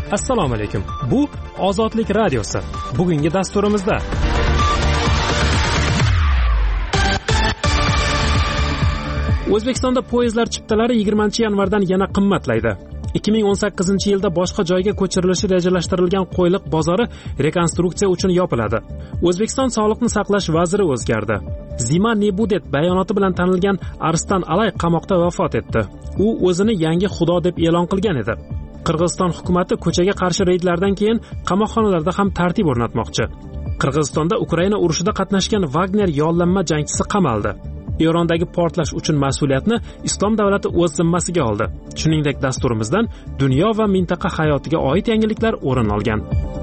Assalomu alaykum. Bu Ozodlik radiosi. Bugungi dasturimizda O'zbekistonda poyezdlar chiptalari 20-yanvardan yana qimmatlaydi. 2018-yilda boshqa joyga ko'chirilishi rejalashtirilgan Qo'yliq bozori rekonstruksiya uchun yopiladi. O'zbekiston Sog'liqni saqlash vaziri o'zgardi. Zima Nebudet bayonoti bilan tanilgan Arstan Alay qamoqda vafot etdi. U o'zini yangi xudo deb e'lon qilgan edi. Qirg'iziston hukumatı ko'chaga qarshi reydlardan keyin qamoqxonalarda ham tartib o'rnatmoqchi. Qirg'izistonda Ukraina urushida qatnashgan Wagner yollanma jangchisi qamaldi. Erondagi portlash uchun mas'uliyatni Islom davlati o'z zimmasiga oldi. Shuningdek, dasturimizdan dunyo va mintaqa hayotiga oid yangiliklar o'rin olgan.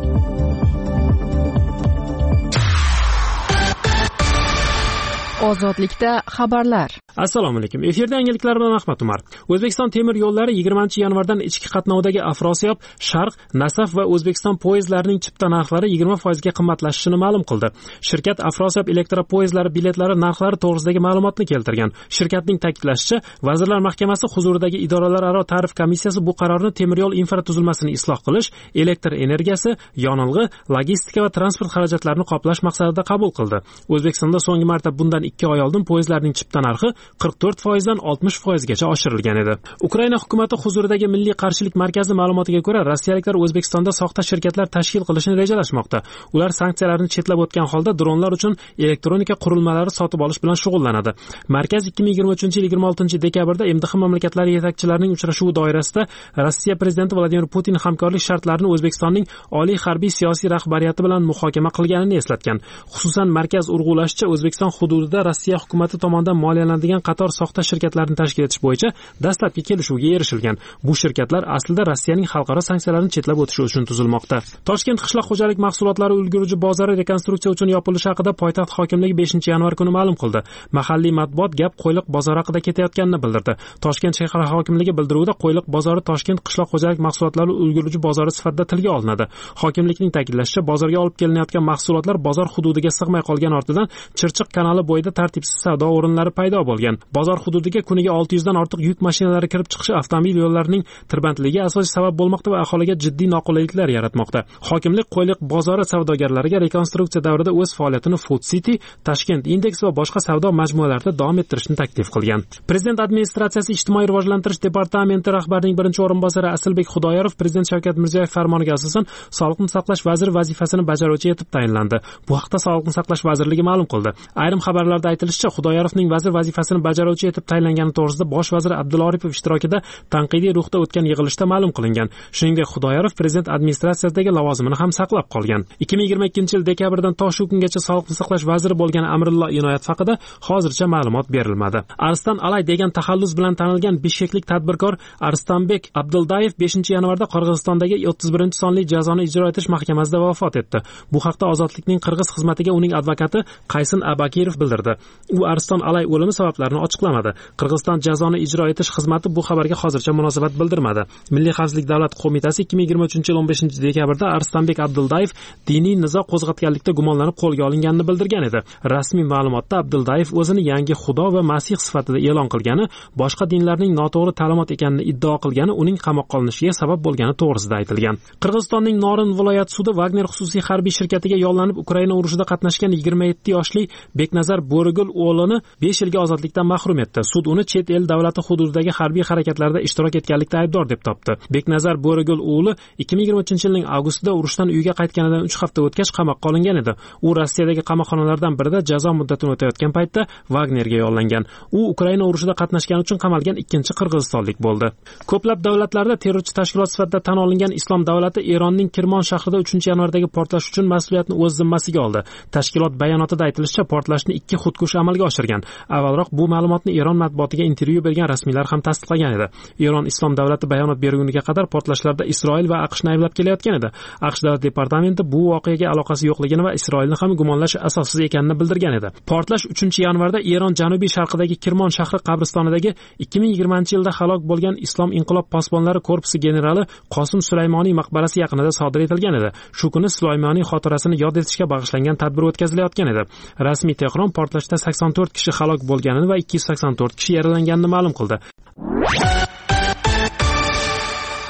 Ozodlikda xabarlar. Assalomu alaykum. Efirda yangiliklar bilan Ahmad Umar. O'zbekiston temir yo'llari 20-yanvardan ichki qatnovdagi Afrosiyob, Sharq, Nasaf va O'zbekiston poyezdlarining chipta narxlari 20% ga qimmatlashishini ma'lum qildi. Shirkat Afrosiyob elektropoyezdlari biletlari narxlari to'g'risidagi ma'lumotni keltirgan. Shirkatning ta'kidlashicha, Vazirlar Mahkamasi huzuridagi idoralararo tarif komissiyasi bu qarorni temir yo'l infratuzilmasini isloh qilish, elektr energiyasi, yonilg'i, logistika va transport xarajatlarini qoplash maqsadida qabul qildi. O'zbekistonda so'nggi marta bundan 2 oy oldin poyezdlarning chipta narxi 44% dan 60% gacha oshirilgan edi. Ukraina hukumati huzuridagi Milliy qarshilik markazi ma'lumotiga ko'ra, rossiyaliklar O'zbekistonda soxta shirkatlar tashkil qilishni rejalashmoqda. Ular sanksiyalarni chetlab o'tgan holda dronlar uchun elektronika qurilmalari sotib olish bilan shug'ullanadi. Markaz 2023-yil 26-dekabrda MDH mamlakatlari yetakchilarining uchrashuvi doirasida Rossiya prezidenti Vladimir Putin hamkorlik shartlarini O'zbekistonning oliy harbiy siyosiy rahbariyati bilan muhokama qilganini eslatgan. Xususan, markaz urg'ulashicha, O'zbekiston hududida Rossiya hukumati tomonidan moliyalanadigan qator soxta shirkatlarni tashkil etish bo'yicha dastlabki kelishuvga erishilgan. Bu shirkatlar aslida Rossiyaning xalqaro sanksiyalarini chetlab o'tishi uchun tuzilmoqda. Toshkent qishloq xo'jalik mahsulotlari ulgurji bozori rekonstruksiya uchun yopilishi haqida poytaxt hokimligi 5-yanvar kuni ma'lum qildi. Mahalliy matbuot gap Qo'yliq bozori haqida ketayotganini bildirdi. Toshkent shahar hokimligi bildiruvida Qo'yliq bozori Toshkent qishloq xo'jalik mahsulotlari ulgurji bozori sifatida tilga olinadi. Hokimlikning ta'kidlashicha, bozorga olib kelinayotgan mahsulotlar bozor hududiga sig'may qolgan ortidan Chirchiq kanali bo'yida tartibsiz savdo o'rinlari paydo bo'lgan. Bozor hududiga kuniga 600 dan ortiq yuk mashinalari kirib chiqishi avtomobil yo'llarining tirbandligiga asosiy sabab bo'lmoqda va aholiga jiddiy noqulayliklar yaratmoqda. Hokimlik Qo'yliq bozori savdogarlariga rekonstruksiya davrida o'z faoliyatini Food City, Tashkent Index va boshqa savdo majmualarida davom ettirishni taklif qilgan. Prezident administratsiyasi ijtimoiy rivojlantirish departamenti rahbarining birinchi o'rinbosari Asilbek Xudoyorov Prezident Shavkat Mirziyoyev farmoniga asosan Sog'liqni saqlash vaziri vazifasini bajaruvchi etib tayinlandi. Bu haqda Sog'liqni saqlash vazirligi ma'lum qildi. Ayrim xabarlarda aytilishicha, Xudoyorovning vazir vazifasini bajaruvchi etib tayinlangani to'g'risida bosh vazir Abdulla Oripov ishtirokida tanqidiy ruhda o'tgan yig'ilishda ma'lum qilingan. Shuningdek, Xudoyorov prezident administratsiyasidagi lavozimini ham saqlab qolgan. 2022-yil dekabrdan to shu kungacha Sog'liqni saqlash vaziri bo'lgan Amrillo Inoyat haqida hozircha ma'lumot berilmadi. Arstan Alay degan taxallus bilan tanilgan bishkeklik tadbirkor Arstanbek Abduldayev 5-yanvarda Qirg'izistondagi 31-sonli jazoni ijro etish mahkamasida vafot etdi. Bu haqda Ozodlikning Qirg'iz xizmatiga uning advokati Qaysin Abakirov bildirdi. U Arstan Alay o'limi sabablarini ochiqlamadi. Qirg'iziston jazoni ijro etish xizmati bu xabarga hozircha munosabat bildirmadi. Milliy xavfsizlik davlat qo'mitasi 2023-yil 15-dekabrda Arstanbek Abduldayev diniy nizo qo'zg'atganlikda gumonlanib qo'lga olinganini bildirgan edi. Rasmiy ma'lumotda Abduldayev o'zini yangi xudo va masih sifatida e'lon qilgani, boshqa dinlarning noto'g'ri ta'limot ekanini iddao qilgani uning qamoqqa olinishiga sabab bo'lgani to'g'risida aytilgan. Qirg'izistonning Norin viloyat sudi Wagner xususiy harbiy shirkatiga yollanib Ukraina urushida qatnashgan 27 yoshli Beknazar Bo'rigul o'g'lini 5 yilga ozodlikdan mahrum etdi. Sud uni chet el davlati hududidagi harbiy harakatlarda ishtirok etganlikda aybdor deb topdi. Beknazar Bo'rigul o'g'li 2023-yilning avgustida urushdan uyiga qaytganidan 3 hafta o'tgach qamoqqa olingan edi. U Rossiyadagi qamoqxonalardan birida jazo muddatini o'tayotgan paytda Wagnerga yollangan. U Ukraina urushida qatnashgani uchun qamalgan ikkinchi qirg'izistonlik bo'ldi. Ko'plab davlatlarda terrorchi tashkilot sifatida tan olingan Islom davlati Eronning Kirmon shahrida 3-yanvardagi portlash uchun mas'uliyatni o'z zimmasiga oldi. Tashkilot bayonotida aytilishicha, portlashni 2 xudkush amalga oshirgan. Avvalroq bu ma'lumotni Eron matbuotiga intervyu bergan rasmiylar ham tasdiqlagan edi. Eron Islom davlati bayonot berguniga qadar portlashlarda Isroil va AQShni ayblab kelayotgan edi. AQSh davlat departamenti bu voqeaga aloqasi yo'qligini va Isroilni ham gumonlash asossiz ekanini bildirgan edi. Portlash 3-yanvarda Eron janubiy sharqidagi Kirmon shahri qabristonidagi 2020-yilda halok bo'lgan Islom inqilob posbonlari korpusi generali Qosim Sulaymoniy maqbarasi yaqinida sodir etilgan edi. Shu kuni Sulaymoniy xotirasini yod etishga bag'ishlangan tadbir o'tkazilayotgan edi. Rasmiy Tehron portlashda 84 kishi halok bo'lganini va 284 kishi yaralanganini ma'lum qildi.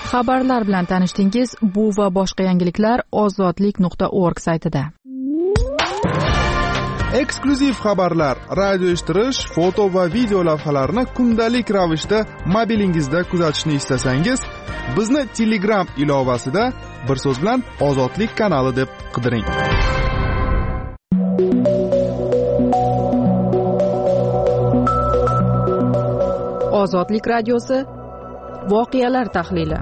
Xabarlar bilan tanishdingiz. Bu va boshqa yangiliklar ozodlik.org saytida. Eksklyuziv xabarlar, radio eshittirish, foto va video lavhalarni kundalik ravishda mobilingizda kuzatishni istasangiz, bizni Telegram ilovasida bir so'z bilan Ozodlik kanali deb qidiring. Ozodlik radiosi voqealar tahlili.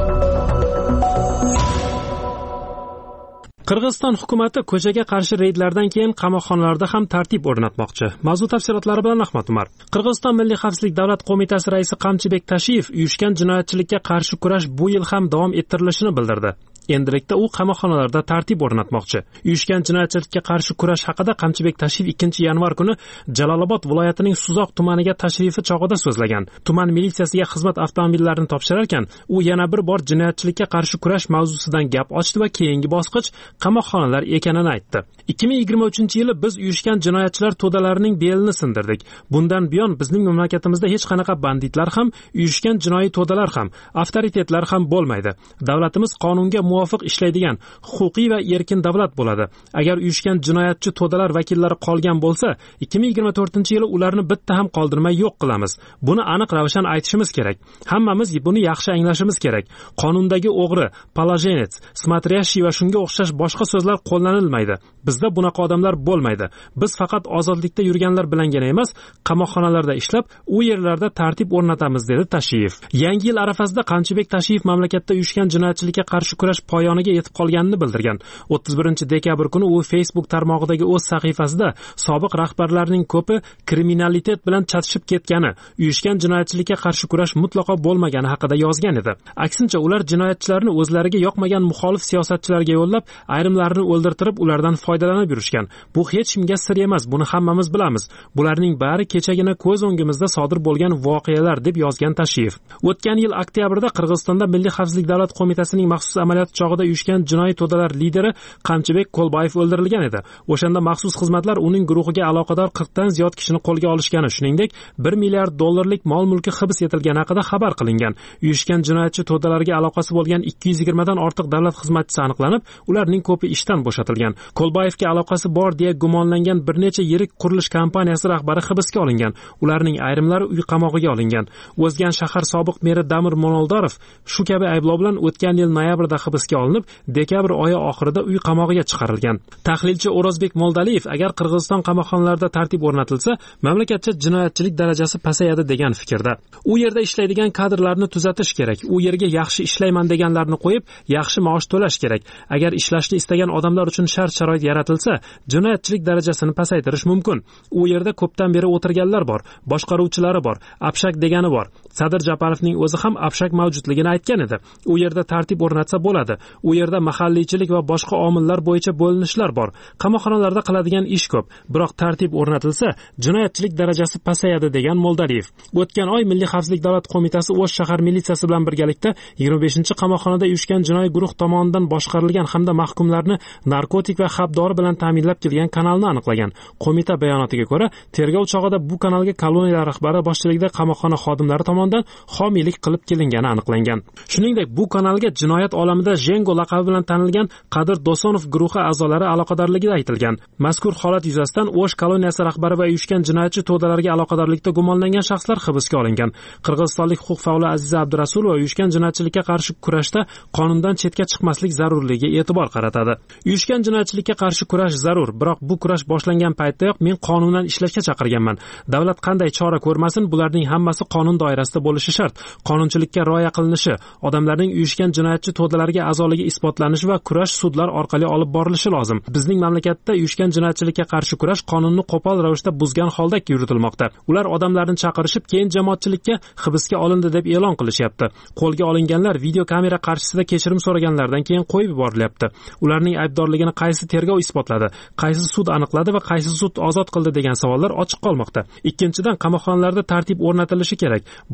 Qirg'iziston hukumati ko'chaga qarshi reydlardan keyin qamoqxonalarda ham tartib o'rnatmoqchi. Mavzu tafsilotlari bilan Ahmad Umar. Qirg'iziston Milliy xavfsizlik davlat qo'mitasi raisi Qamchibek Tashiyev uyushgan jinoyatchilikka qarshi kurash bu yil ham davom ettirilishini bildirdi. Endilikda u qamoqxonalarda tartib o'rnatmoqchi. Uyushgan jinoyatchilikka qarshi kurash haqida Qamchibek Tashiyev 2-yanvar kuni Jalolobod viloyatining Suzoq tumaniga tashrifi chog'ida so'zlagan. Tuman militsiyasiga xizmat avtomobillarini topshirar ekan, u yana bir bor jinoyatchilikka qarshi kurash mavzusidan gap ochdi va keyingi bosqich qamoqxonalar ekanini aytdi. 2023-yili biz uyushgan jinoyatchilar to'dalarining belini sindirdik. Bundan buyon bizning mamlakatimizda hech qanaqa banditlar ham, uyushgan jinoiy to'dalar ham, avtoritetlar ham bo'lmaydi. Davlatimiz qonunga muvofiq ishlaydigan, huquqiy va erkin davlat bo'ladi. Agar uyushgan jinoyatchi to'dalar vakillari qolgan bo'lsa, 2024-yili ularni bitta ham qoldirmay yo'q qilamiz. Buni aniq ravshan aytishimiz kerak. Hammamiz buni yaxshi anglashimiz kerak. Qonundagi o'g'ri, palajenets, smatriyashi va shunga o'xshash boshqa so'zlar qo'llanilmaydi. Bizda bunaqa odamlar bo'lmaydi. Biz faqat ozodlikda yurganlar bilangina emas, qamoqxonalarda ishlab, u yerlarda tartib o'rnatamiz, dedi Tashiyev. Yangi yil arafasida Qamchibek Tashiyev mamlakatda uyushgan jinoyatchilikka qarshi kurash poyoniga yetib qolganini bildirgan. 31-dekabr kuni u Facebook tarmog'idagi o'z sahifasida sobiq rahbarlarning ko'pi kriminalitet bilan chatishib ketgani, uyushgan jinoyatchilikka qarshi kurash mutlaqo bo'lmagani haqida yozgan edi. Aksincha, ular jinoyatchilarni o'zlariga yoqmagan muxolif siyosatchilarga yo'llab, ayrimlarini o'ldirtirib, ulardan foydalanib yurishgan. Bu hech kimga sir emas, buni hammamiz bilamiz. Bularning bari kechagina ko'z o'ngimizda sodir bo'lgan voqealar, deb yozgan Tashiyev. O'tgan yil oktyabrda Qirg'izistonda Milliy xavfsizlik davlat qo'mitasining maxsus amaliyot chog'ida uyushgan jinoiy to'dalar lideri Qamchibek Qo'lbayev o'ldirilgan edi. O'shanda maxsus xizmatlar uning guruhiga aloqador 40 dan ziyod kishini qo'lga olishgani, shuningdek, $1 milliard mol-mulki hibs etilgani haqida xabar qilingan. Uyushgan jinoyatchi to'dalarga aloqasi bo'lgan 220 dan ortiq davlat xizmatchisi aniqlanib, ularning ko'pi ishdan bo'shatilgan. Qo'lbayevga aloqasi bor deya gumonlangan bir necha yirik qurilish kompaniyasi rahbari hibsga olingan. Ularning ayrimlari uy qamog'iga olingan. O'zgan shahar sobiq meri Damir Monoldorov shu kabi ayblov bilan o'tgan yil noyabrda hibsga olinib, dekabr oyi oxirida uy qamog'iga chiqarilgan. Tahlilchi O'rozbek Moldaliyev agar Qirg'iziston qamoqxonalarida tartib o'rnatilsa, mamlakatda jinoyatchilik darajasi pasayadi degan fikrda. U yerda ishlaydigan kadrlarni tuzatish kerak. U yerga yaxshi ishlayman deganlarni qo'yib, yaxshi maosh to'lash kerak. Agar ishlashni istagan odamlar uchun shart-sharoit yaratilsa, jinoyatchilik darajasini pasaytirish mumkin. U yerda ko'pdan beri o'tirganlar bor, boshqaruvchilari bor, Apshak degani bor. Sadir Japarovning o'zi ham Apshak mavjudligini aytgan edi. U yerda tartib o'rnatsa bo'ladi. U yerda mahalliychilik va boshqa omillar bo'yicha bo'linishlar bor. Qamoqxonalarda qiladigan ish ko'p, biroq tartib o'rnatilsa, jinoyatchilik darajasi pasayadi, degan Moldaliyev. O'tgan oy Milliy xavfsizlik davlat qo'mitasi O'sh shahar militsiyasi bilan birgalikda 25-qamoqxonada uyushgan jinoiy guruh tomonidan boshqarilgan hamda mahkumlarni narkotik va xabdori bilan ta'minlab kelgan kanalni aniqlagan. Qo'mita bayonotiga ko'ra, tergov chog'ida bu kanalga koloniya rahbari boshchiligida qamoqxona xodimlari tomonidan homiylik qilib kelingani aniqlangan. Shuningdek, bu kanalga jinoyat olamida Jengo laqabi bilan tanilgan Qadir Dosonov guruhi a'zolari aloqadorligida aytilgan. Mazkur holat yuzasidan O'sh koloniyasi rahbari va uyushgan jinoyatchi to'dalarga aloqadorlikda gumonlangan shaxslar hibsga olingan. Qirg'izistonlik huquq faoli Aziza Abdurasulova uyushgan jinoyatchilikka qarshi kurashda qonundan chetga chiqmaslik zarurligiga e'tibor qaratadi. Uyushgan jinoyatchilikka qarshi kurash zarur, biroq bu kurash boshlangan paytdayoq men qonundan ishlashga chaqirganman. Davlat qanday chora ko'rmasin, bularning hammasi qonun doirasida bo'lishi shart. Qonunchilikka rioya qilinishi, odamlarning uyushgan jinoyatchi to'dalariga a'zoligi isbotlanishi va kurash sudlar orqali olib borilishi lozim. Bizning mamlakatda uyushgan jinoyatchilikka qarshi kurash qonunni qo'pol ravishda buzgan holda yuritilmoqda. Ular odamlarni chaqirishib, keyin jamoatchilikka hibsga olindi deb e'lon qilishyapti. Qo'lga olinganlar video kamera qarshisida kechirim so'raganlardan keyin qo'yib yuborilyapti. Ularning aybdorligini qaysi tergov isbotladi, qaysi sud aniqladi va qaysi sud ozod qildi degan savollar ochiq qolmoqda. Ikkinchidan, qamoqxonalarda tartib o'rnatilishi kerak.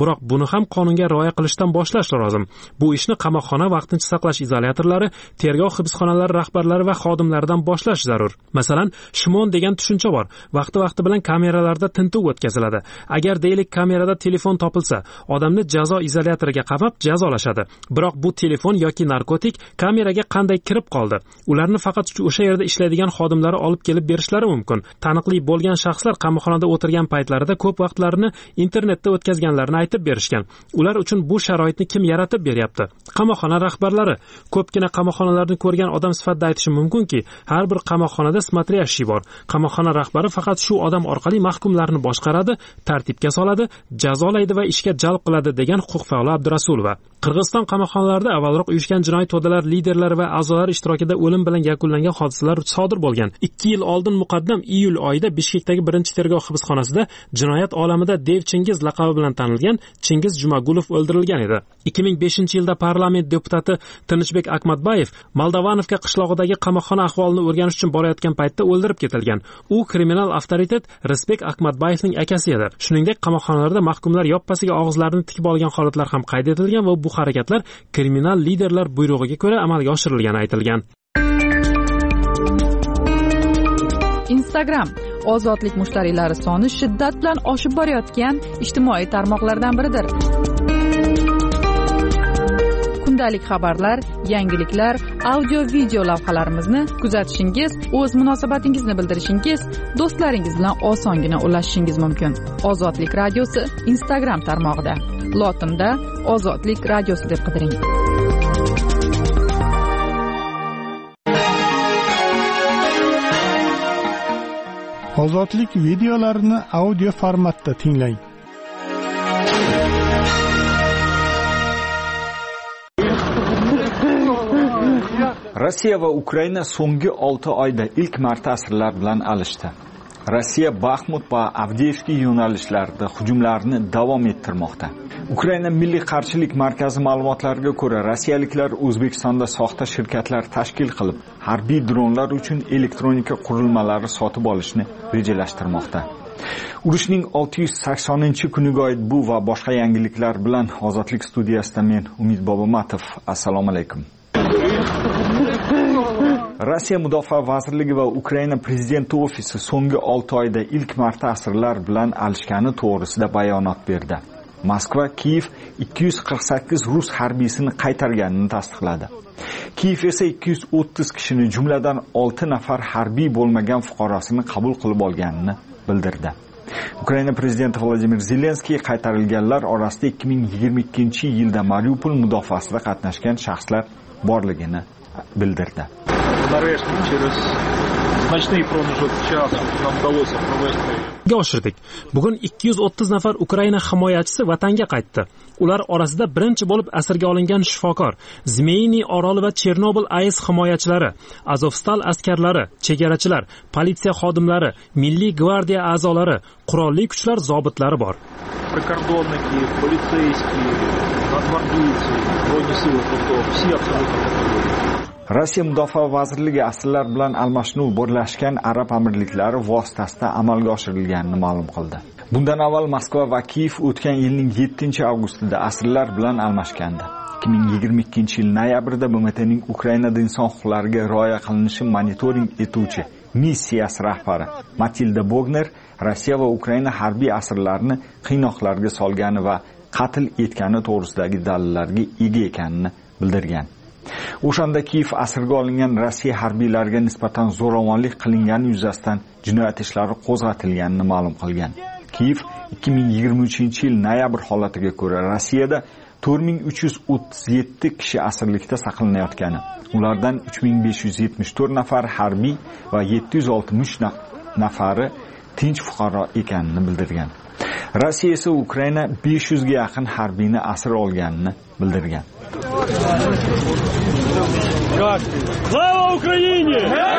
biroq buni ham qonunga rioya qilishdan boshlash lozim. Bu ishni qamoqxona vaqtincha saqlash izolyatorlari, tergov hibsxonalari rahbarlari va xodimlaridan boshlash zarur. Masalan, shimon degan tushuncha bor. Vaqti bilan kameralarda tintuv o'tkaziladi. Agar deylik kamerada telefon topilsa, odamni jazo izolyatoriga qamab jazolashadi. Biroq bu telefon yoki narkotik kameraga qanday kirib qoldi? Ularni faqat o'sha yerda ishlaydigan xodimlari olib kelib berishlari mumkin. Taniqli bo'lgan shaxslar qamoqxonada o'tirgan paytlarida ko'p vaqtlarini internetda o'tkazganlarini aytib berishgan. Ular uchun bu sharoitni kim yaratib beryapti? Qamoqxona rahbarlari. Ko'pgina qamoqxonalarni ko'rgan odam sifatida aytishim mumkinki, har bir qamoqxonada смотрящий bor. Qamoqxona rahbari faqat shu odam orqali mahkumlarni boshqaradi, tartibga soladi, jazolaydi va ishga jalb qiladi degan huquq faoli Abdurasulova. Qirg'iziston qamoqxonalarida avvalroq uyushgan jinoiy to'dalar liderlari va a'zolari ishtirokida o'lim bilan yakunlangan hodisalar sodir bo'lgan. 2 yil oldin muqaddam iyul oyida Bishkekdagi birinchi tergov hibsxonasida jinoyat olamida Dev Chingiz laqabi bilan tanilgan Chingiz Jumagulov o'ldirilgan edi. 2005-yilda parlament deputati Tinchbek Akmatbayev Moldovanovka qishlog'idagi qamoqxona ahvolini o'rganish uchun borayotgan paytda o'ldirib ketilgan. U kriminal avtoritet Rizbek Akmatbayevning akasi edi. Shuningdek, qamoqxonalarda mahkumlar yoppasiga og'izlarini tikib olgan holatlar ham qayd etilgan va bu harakatlar kriminal liderlar buyrug'iga ko'ra amalga oshirilgani aytilgan. Instagram ozodlik mushtariylari soni shiddat bilan oshib borayotgan ijtimoiy tarmoqlardan biridir. Kundalik xabarlar, yangiliklar, audio-video lavhalarimizni kuzatishingiz, o'z munosabatingizni bildirishingiz, do'stlaringiz bilan osongina ulashishingiz mumkin. Ozodlik radiosi Instagram tarmog'ida. Lotinda Ozodlik radiosi deb qidiring. Ozodlik videolarini audio formatda tinglang. Rossiya va Ukraina so'nggi 6 oyda ilk marta asirlar bilan alishdi. Rossiya Baxmut va Avdiivka yo'nalishlarida hujumlarni davom ettirmoqda. Ukraina Milliy qarshilik markazi ma'lumotlariga ko'ra, rossiyaliklar O'zbekistonda soxta shirkatlar tashkil qilib, harbiy dronlar uchun elektronika qurilmalari sotib olishni rejalashtirmoqda. Urushning 680-kuniga oid bu va boshqa yangiliklar bilan Ozodlik studiyasida men Umid Bobomatov. Assalomu alaykum. Rossiya Mudofaa vazirligi va Ukraina prezidenti ofisi so'nggi 6 oyda ilk marta asirlar bilan alishgani to'g'risida bayonot berdi. Moskva Kiyev 248 rus harbiysini qaytarganini tasdiqladi. Kiyev esa 230 kishini, jumladan 6 nafar harbiy bo'lmagan fuqarosini qabul qilib olganini bildirdi. Ukraina prezidenti Vladimir Zelenskiy qaytarilganlar orasida 2022-yilda Mariupol mudofaasida qatnashgan shaxslar borligini bildirdi. Oshirdik. Bugun 230 nafar Ukraina himoyachisi vatanga qaytdi. Ular orasida birinchi bo'lib asirga olingan shifokor, Zmeyniy oroli va Chernobil AES himoyachilari, Azovstal askarlari, chegarachilar, politsiya xodimlari, Milliy gvardiya a'zolari, qurolli kuchlar zobitlari bor. Прикордонники, полицейские, гвардейцы, военные силы, все абсолютно. Rossiya Mudofaa vazirligi asirlar bilan almashinuv Birlashgan Arab Amirliklari vositasida amalga oshirilganini ma'lum qildi. Bundan avval Moskva va Kiyev o'tgan yilning 7-avgustida asirlar bilan almashgandi. 2022-yil noyabrda BMTning Ukrainada inson huquqlariga rioya qilinishi monitoring etuvchi missiyasi rahbari Matilda Bogner Rossiya va Ukraina harbiy asirlarni qiynoqlarga solgani va qatl etgani to'g'risidagi dalillarga ega ekanini bildirgan. O'shanda Kiyev asirga olingan Rossiya harbiylariga nisbatan zo'ravonlik qilingani yuzasidan jinoyat ishlari qo'zg'atilganini ma'lum qilgan. Kiyev 2023-yil noyabr holatiga ko'ra Rossiyada 4337 kishi asirlikda saqlanayotgani, ulardan 3574 nafar harbiy va 760 nafari tinch fuqaro ekanini bildirgan. Rossiya esa Ukraina 500 ga yaqin harbiyni asir olganini bildirgan. Slava Ukraine!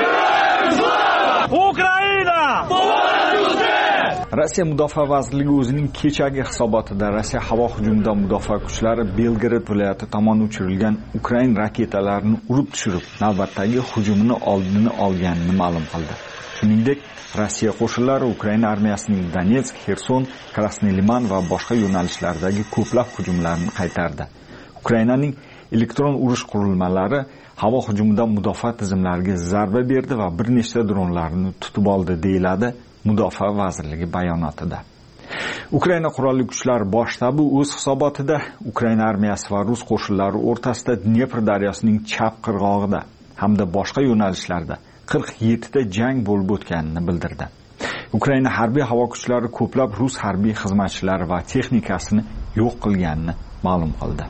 Ukraina! Rossiya Mudofaa vazirligi o'zining kechagi hisobotida Rossiya havo hujumidan mudofaa kuchlari Belgrad viloyati tomon uchirilgan Ukraina raketalarini urib tushirib, navbatdagi hujumni oldini olganini ma'lum qildi. Shuningdek, Rossiya qo'shinlari Ukraina armiyasining Donetsk, Xerson, Krasnoy Liman va boshqa yo'nalishlardagi ko'plab hujumlarni qaytardi. Ukrainaning elektron urush qurilmalari havo hujumidan mudofaa tizimlariga zarba berdi va bir nechta dronlarni tutib oldi, deyiladi Mudofaa vazirligi bayonotida. Ukraina qurolli kuchlari bosh shtabi o'z hisobotida Ukraina armiyasi va rus qo'shinlari o'rtasida Dnepr daryosining chap qirg'og'ida hamda boshqa yo'nalishlarda 47 ta jang bo'lib o'tganini bildirdi. Ukraina harbiy havo kuchlari ko'plab rus harbiy xizmatchilari va texnikasini yo'q qilganini ma'lum qildi.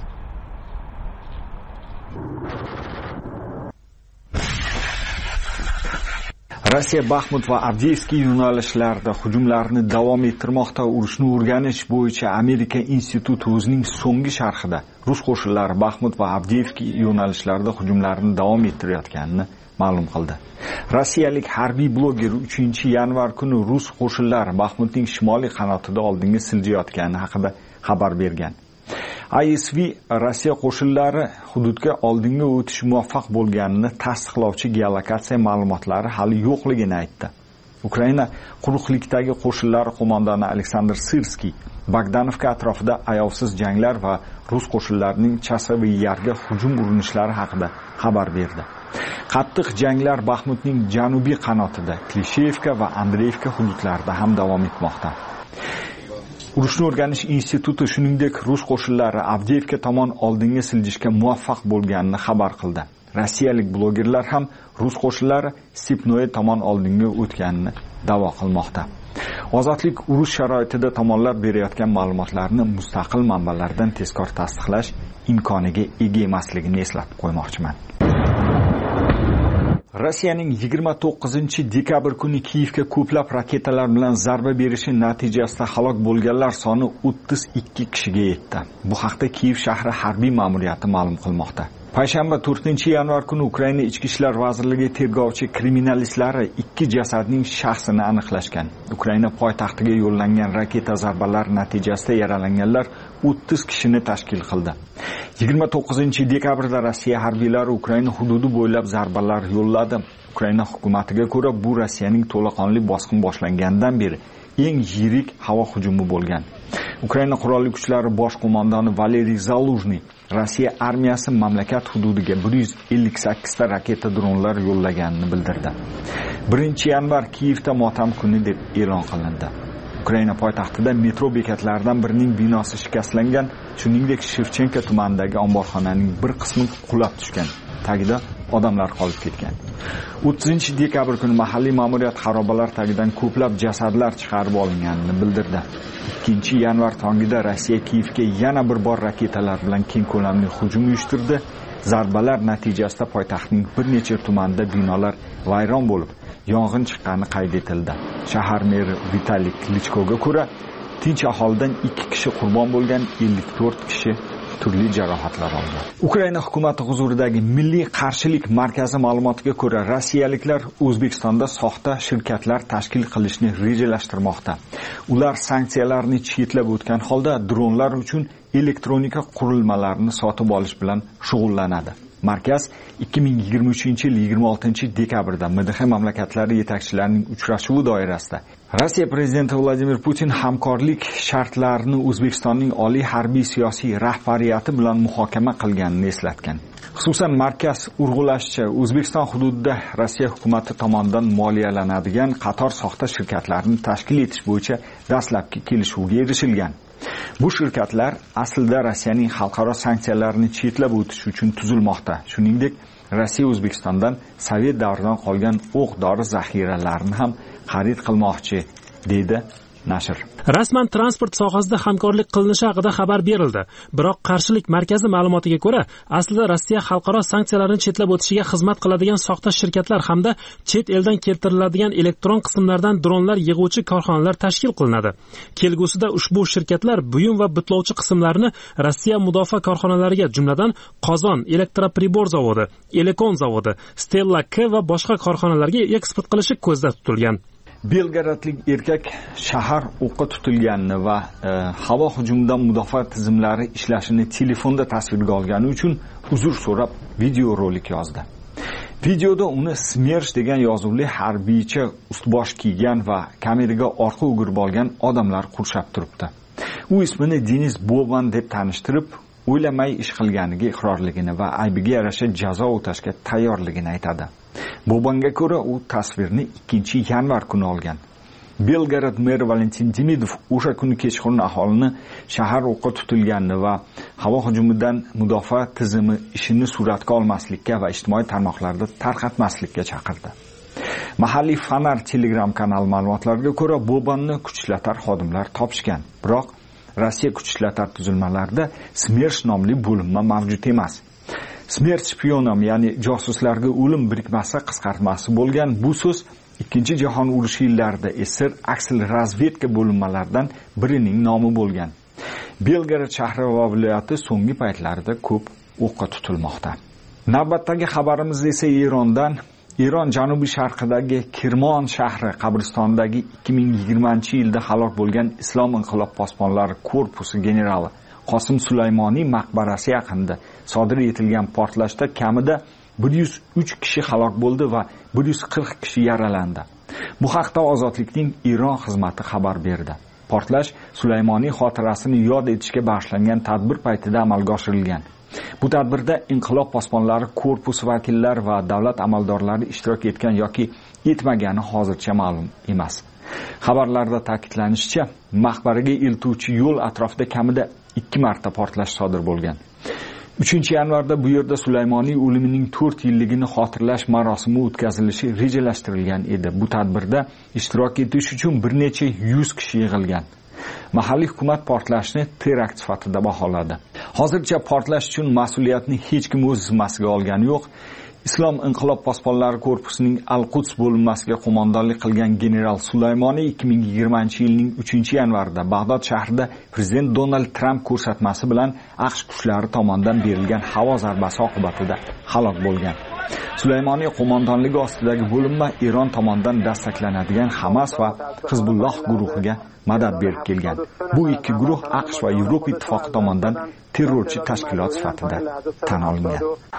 Rossiya Baxmut va Avdiivka yo'nalishlarida hujumlarni davom ettirmoqda. Urushni o'rganish bo'yicha Amerika instituti o'zining so'nggi sharhida rus qo'shinlari Baxmut va Avdiivka yo'nalishlarida hujumlarni davom ettirayotganini ma'lum qildi. Rossiyalik harbiy bloger 3-yanvar kuni rus qo'shinlari Baxmutning shimoliy qanotida oldinga siljayotgani haqida xabar bergan. ISV Rossiya qo'shinlari hududga oldinga o'tish muvaffaq bo'lganini tasdiqlovchi geolokatsiya ma'lumotlari hali yo'qligini aytdi. Ukraina quruqlikdagi qo'shinlari qo'mondoni Aleksandr Sirskiy Bogdanovka atrofida ayovsiz janglar va rus qo'shinlarining Chasoviyarga hujum urinishlari haqida xabar berdi. Qattiq janglar Baxmutning janubiy qanotida, Klishevka va Andreevka hududlarida ham davom etmoqda. Urushni o'rganish instituti shuningdek rus qo'shinlari Avdiivka tomon oldinga siljishga muvaffaq bo'lganini xabar qildi. Rossiyalik blogerlar ham rus qo'shinlari Stepnoye tomon oldinga o'tganini da'vo qilmoqda. Ozodlik urush sharoitida tomonlar berayotgan ma'lumotlarni mustaqil manbalardan tezkor tasdiqlash imkoniga ega emasligini eslatib qo'ymoqchiman. Rossiyaning 29-dekabr kuni Kiyevga ko'plab raketalar bilan zarba berishi natijasida halok bo'lganlar soni 32 kishiga yetdi. Bu haqda Kiyev shahri harbiy ma'muriyati ma'lum qilmoqda. Payshanba 4-yanvar kuni Ukraina Ichki ishlar vazirligi tergovchi kriminalistlari 2 jasadning shaxsini aniqlashgan. Ukraina poytaxtiga yo'llangan raketa zarbalari natijasida yaralanganlar 30 kishini tashkil qildi. 29-dekabrda Rossiya harbiylari Ukraina hududi bo'ylab zarbalar yo'lladi. Ukraina hukumatiga ko'ra, bu Rossiyaning to'laqonli bosqin boshlanganidan beri eng yirik havo hujumi bo'lgan. Ukraina qurolli kuchlari bosh qo'mondoni Valeriy Zaluzhny Rossiya armiyasi mamlakat hududiga 158 ta raketa dronlar yo'llaganini bildirdi. 1-yanvar Kiyevda motam kuni deb e'lon qilindi. Ukraina poytaxtida metro bekatlaridan birining binosi shikastlangan, shuningdek Shevchenko tumanidagi omborxonaning bir qismi qulab tushgan. Tagida odamlar qolib ketgan. 30-dekabr kuni mahalliy ma'muriyat xarobalar tagidan ko'plab jasadlar chiqarib olinganini bildirdi. 2-yanvar tongida Rossiya Kiyevga yana bir bor raketalar bilan keng ko'lamli hujum uyushtirdi. Zarbalar natijasida poytaxtning bir necha tumanida binolar vayron bo'lib, yong'in chiqqani qayd etildi. Shahar meri Vitaliy Klichkoga ko'ra, tinch aholidan 2 kishi qurbon bo'lgan, 54 kishi turli jarohatlar olgan. Ukraina hukumati huzuridagi Milliy qarshilik markazi ma'lumotiga ko'ra, rossiyaliklar O'zbekistonda soxta shirkatlar tashkil qilishni rejalashtirmoqda. Ular sanksiyalarni chetlab o'tgan holda dronlar uchun elektronika qurilmalarini sotib olish bilan shug'ullanadi. Markaz 2023-yil 26-dekabrda MDH mamlakatlari yetakchilarining uchrashuvi doirasida Rossiya prezidenti Vladimir Putin hamkorlik shartlarini O'zbekistonning oliy harbiy siyosiy rahbariyati bilan muhokama qilganini eslatgan. Xususan, markaz urg'ulashicha, O'zbekiston hududida Rossiya hukumati tomonidan moliyalanadigan qator soxta shirkatlarni tashkil etish bo'yicha dastlabki kelishuvga erishilgan. Bu shirkatlar aslida Rossiyaning xalqaro sanksiyalarini chetlab o'tish uchun tuzilmoqda. Shuningdek, Rossiya O'zbekistondan Sovet davridan qolgan o'q-dori zaxiralarini ham xarid qilmoqchi, dedi nashr. Rasman transport sohasida hamkorlik qilinishi haqida xabar berildi. Biroq qarshilik markazi ma'lumotiga ko'ra, aslida Rossiya xalqaro sanksiyalarni chetlab o'tishiga xizmat qiladigan soxta shirkatlar hamda chet eldan keltiriladigan elektron qismlardan dronlar yig'uvchi korxonalar tashkil qilinadi. Kelgusida ushbu shirkatlar buyum va bitlovchi qismlarni Rossiya mudofaa korxonalariga, jumladan Qozon elektropribor zavodi, Elekon zavodi, Stella K va boshqa korxonalarga eksport qilishi ko'zda tutilgan. Belgradlik erkak shahar o'qqa tutilganini va havo hujumidan mudofaa tizimlari ishlashini telefonda tasvirga olgani uchun uzr so'rab video rolik yozdi. Videoda uni Smersh degan yozuvli harbiycha ustbosh kiygan va kameraga orqa o'girib olgan odamlar qurshab turibdi. U ismini Denis Boban deb tanishtirib, o'ylamay ish qilganiga iqrorligini va aybiga yarasha jazo o'tashga tayyorligini aytadi. Bobanga ko'ra, u tasvirni 2-yanvar kuni olgan. Belgrad meri Valentin Demidov o'sha kuni kechqurun aholini shahar o'qqa tutilganini va havo hujumidan mudofaa tizimi ishini suratga olmaslikka va ijtimoiy tarmoqlarda tarqatmaslikka chaqirdi. Mahalliy Fanar Telegram kanal ma'lumotlariga ko'ra, Bobanni kuchlatar xodimlar topishgan. Biroq Rossiya kuchlatar tuzilmalarida Smersh nomli bo'linma mavjud emas. Smersh shpionom, ya'ni josuslarga o'lim birikmasi qisqartmasi bo'lgan bu so'z Ikkinchi jahon urushi yillarida SSR aksel razvedka bo'linmalaridan birining nomi bo'lgan. Belgrad shahri va viloyati so'nggi paytlarda ko'p o'qqa tutilmoqda. Navbatdagi xabarimiz esa Erondan. Eron janubiy sharqidagi Kirmon shahri qabristonidagi 2020-yilda halok bo'lgan Islom inqilob posbonlari korpusi generali Qosim Sulaymoniy maqbarasi yaqinida sodir etilgan portlashda kamida 103 kishi halok bo'ldi va 140 kishi yaralandi. Bu haqda Ozodlikning Eron xizmati xabar berdi. Portlash Sulaymoniy xotirasini yod etishga bag'ishlangan tadbir paytida amalga oshirilgan. Bu tadbirda inqilob posbonlari korpusi vakillari va davlat amaldorlari ishtirok etgan yoki etmagani hozircha ma'lum emas. Xabarlarda ta'kidlanishicha, maqbaraga eltuvchi yo'l atrofida kamida 2 marta portlash sodir bo'lgan. 3-yanvarda bu yerda Sulaymoniy o'limining 4 yilligini xotirlash marosimi o'tkazilishi rejalashtirilgan edi. Bu tadbirda ishtirok etish uchun bir necha 100 kishi yig'ilgan. Mahalliy hukumat portlashni terakt sifatida baholadi. Hozircha portlash uchun mas'uliyatni hech kim o'z zimmasiga olgani yo'q. Islom inqilob posbonlari korpusining Al-Quds bo'linmasiga qo'mondonlik qilgan general Sulaymoniy 2020-yilning 3-yanvarida Bag'dod shahrida prezident Donald Trump ko'rsatmasi bilan AQSh kuchlari tomonidan berilgan havo zarbasi oqibatida halok bo'lgan. Sulaymoniy qo'mondonligi ostidagi bo'linma Eron tomonidan dastaklanadigan Hamas va Hizbulloh guruhiga madad berib kelgan. Bu ikki guruh AQSh va Yevropa ittifoqi tomonidan terrorchi tashkilot sifatida tan olingan.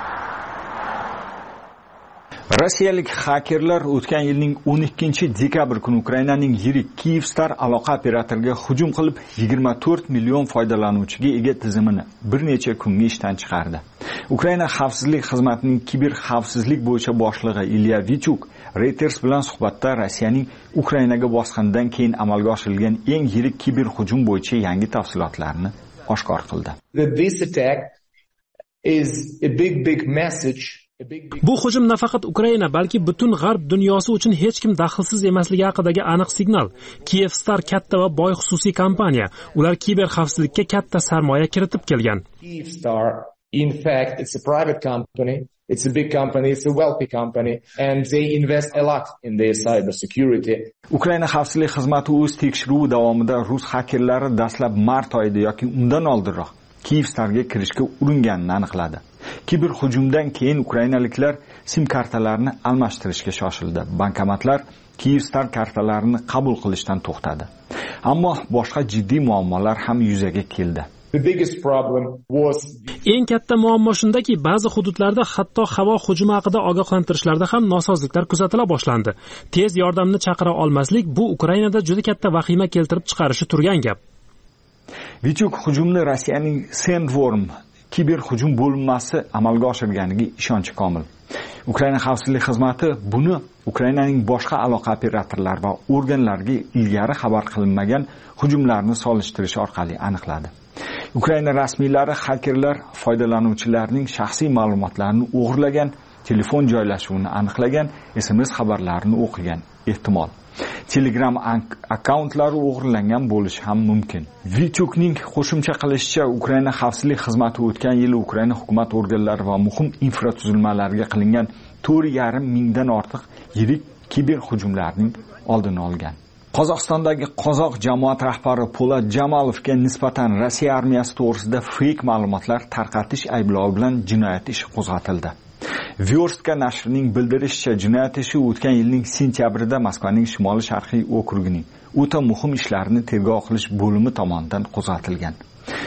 Rossiyalik xakerlar o'tgan yilning 12-dekabr kuni Ukrainaning yirik Kyivstar aloqa operatoriga hujum qilib 24 million foydalanuvchiga ega tizimini bir necha kunga ishdan chiqardi. Ukraina xavfsizlik xizmatining kiber xavfsizlik bo'yicha boshlig'i Ilya Vichuk Reuters bilan suhbatda Rossiyaning Ukrainaga bosqinidan keyin amalga oshirilgan eng yirik kiber hujum bo'yicha yangi tafsilotlarni oshkor qildi. This attack is a big message. Bu hujum nafaqat Ukraina, balki butun g'arb dunyosi uchun hech kim daxlsiz emasligi haqidagi aniq signal. Kyivstar katta va boy xususiy kompaniya. Ular kiber xavfsizlikka katta sarmoya kiritib kelgan. Kyivstar, in fact, it's a private company. It's a big company, it's a wealthy company, and they invest a lot in their cyber security. Ukraina xavfsizlik xizmati o'z tekshiruvi davomida rus xakerlari dastlab mart oyida yoki undan oldinroq Kyivstarga kirishga uringanini aniqladi. Kiber hujumdan keyin ukrainaliklar SIM kartalarini almashtirishga shoshildi. Bankomatlar Kyivstar kartalarini qabul qilishdan to'xtadi. Ammo boshqa jiddiy muammolar ham yuzaga keldi. Eng katta muammo shundaki, ba'zi hududlarda hatto havo hujumi haqida ogohlantirishlarda ham nosozliklar kuzatila boshlandi. Tez yordamni chaqira olmaslik bu Ukrainada juda katta vahima keltirib chiqarishi turgan gap. Vichuk hujumni Rossiyaning Sandworm kiber hujum bo'linmasi amalga oshirganiga ishonchi komil. Ukraina xavfsizlik xizmati buni Ukrainaning boshqa aloqa operatorlari va organlariga ilgari xabar qilinmagan hujumlarni solishtirish orqali aniqladi. Ukraina rasmiylari xakerlar foydalanuvchilarning shaxsiy ma'lumotlarini o'g'irlagan, telefon joylashuvini aniqlagan, SMS xabarlarini o'qigan ehtimol. Telegram akkauntlari o'g'irlangan bo'lishi ham mumkin. Vichukning qo'shimcha qilishicha, Ukraina xavfsizlik xizmati o'tgan yili Ukraina hukumat organlari va muhim infratuzilmalarga qilingan 4,5 mingdan ortiq yirik kiber hujumlarning oldini olgan. Qozog'istondagi qozoq jamoat rahbari Po'lat Jamalovga nisbatan Rossiya armiyasi to'g'risida fake ma'lumotlar tarqatish ayblovi bilan jinoyat ishi qo'zg'atildi. Vyorstka nashrining bildirishicha, jinoyat ishi o'tgan yilning sentyabrida Moskvaning shimoli-sharqiy okrugining o'ta muhim ishlarni tergov qilish bo'limi tomonidan qo'zg'atilgan.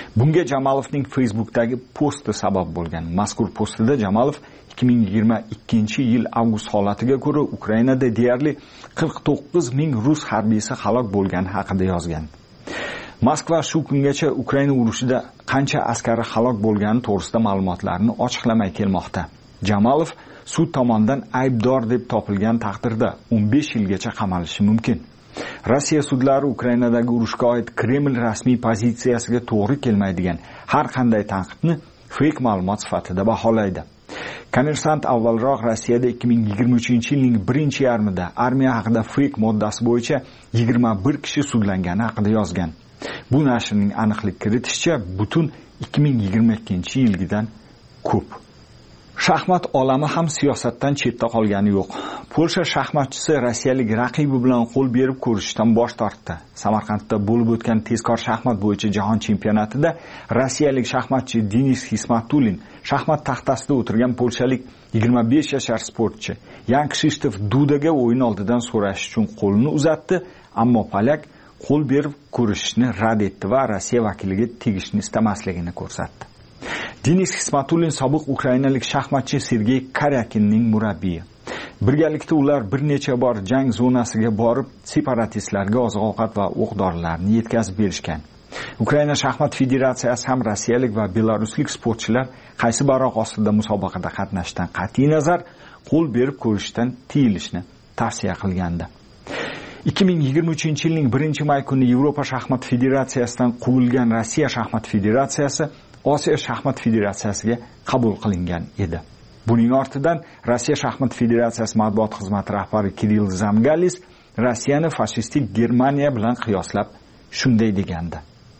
Bunga Jamalovning Facebook'dagi posti sabab bo'lgan. Mazkur postida Jamalov 2022-yil avgust holatiga ko'ra Ukrainada deyarli 49 ming rus harbiysi halok bo'lgani haqida yozgan. Moskva shu kungacha Ukraina urushida qancha askari halok bo'lgani to'g'risida ma'lumotlarni ochiqlamay kelmoqda. Jamalov sud tomonidan aybdor deb topilgan taqdirda 15 yilgacha qamalishi mumkin. Rossiya sudlari Ukrainadagi urushga oid Kreml rasmiy pozitsiyasiga to'g'ri kelmaydigan har qanday tanqidni fake ma'lumot sifatida baholaydi. Kommersant avvalroq Rossiyada 2023-yilning birinchi yarmida armiya haqida fake moddasi bo'yicha 21 kishi sudlangani haqida yozgan. Bu nashrning aniqlik kiritishicha butun 2022-yilgidan ko'p. Shaxmat olami ham siyosatdan chetda qolgani yo'q. Polsha shaxmatchisi rossiyalik raqibi bilan qo'l berib ko'rishishdan bosh tortdi. Samarqandda bo'lib o'tgan tezkor shaxmat bo'yicha jahon chempionatida rossiyalik shaxmatchi Denis Xismatulin shaxmat taxtasida o'tirgan polshalik 25 yashar sportchi Yan Krzysztof Dudaga o'yin oldidan so'rash uchun qo'lini uzatdi, ammo polyak qo'l berib ko'rishishni rad etdi va Rossiya vakiliga tegishni istamasligini ko'rsatdi. Denis Xismatulin sobiq ukrainalik shaxmatchi Sergey Karyakinning murabbiyi. Birgalikda ular bir necha bor jang zonasiga borib, separatistlarga oziq-ovqat va o'q-dorilarni yetkazib berishgan. Ukraina shaxmat federatsiyasi ham rossiyalik va belaruslik sportchilar qaysi baroq ostida musobaqada qatnashdan qat'iy nazar qo'l berib ko'rishdan tiyilishni tavsiya qilgandi. 2023-yilning 1-may kuni Yevropa shaxmat federatsiyasidan quvilgan Rossiya shaxmat federatsiyasi Osiyo shaxmat federatsiyasiga qabul qilingan edi. Buning ortidan Rossiya shaxmat federatsiyasi matbuot xizmati rahbari Kirill Zamgalis Rossiyani fashistik Germaniya bilan qiyoslab shunday degandi.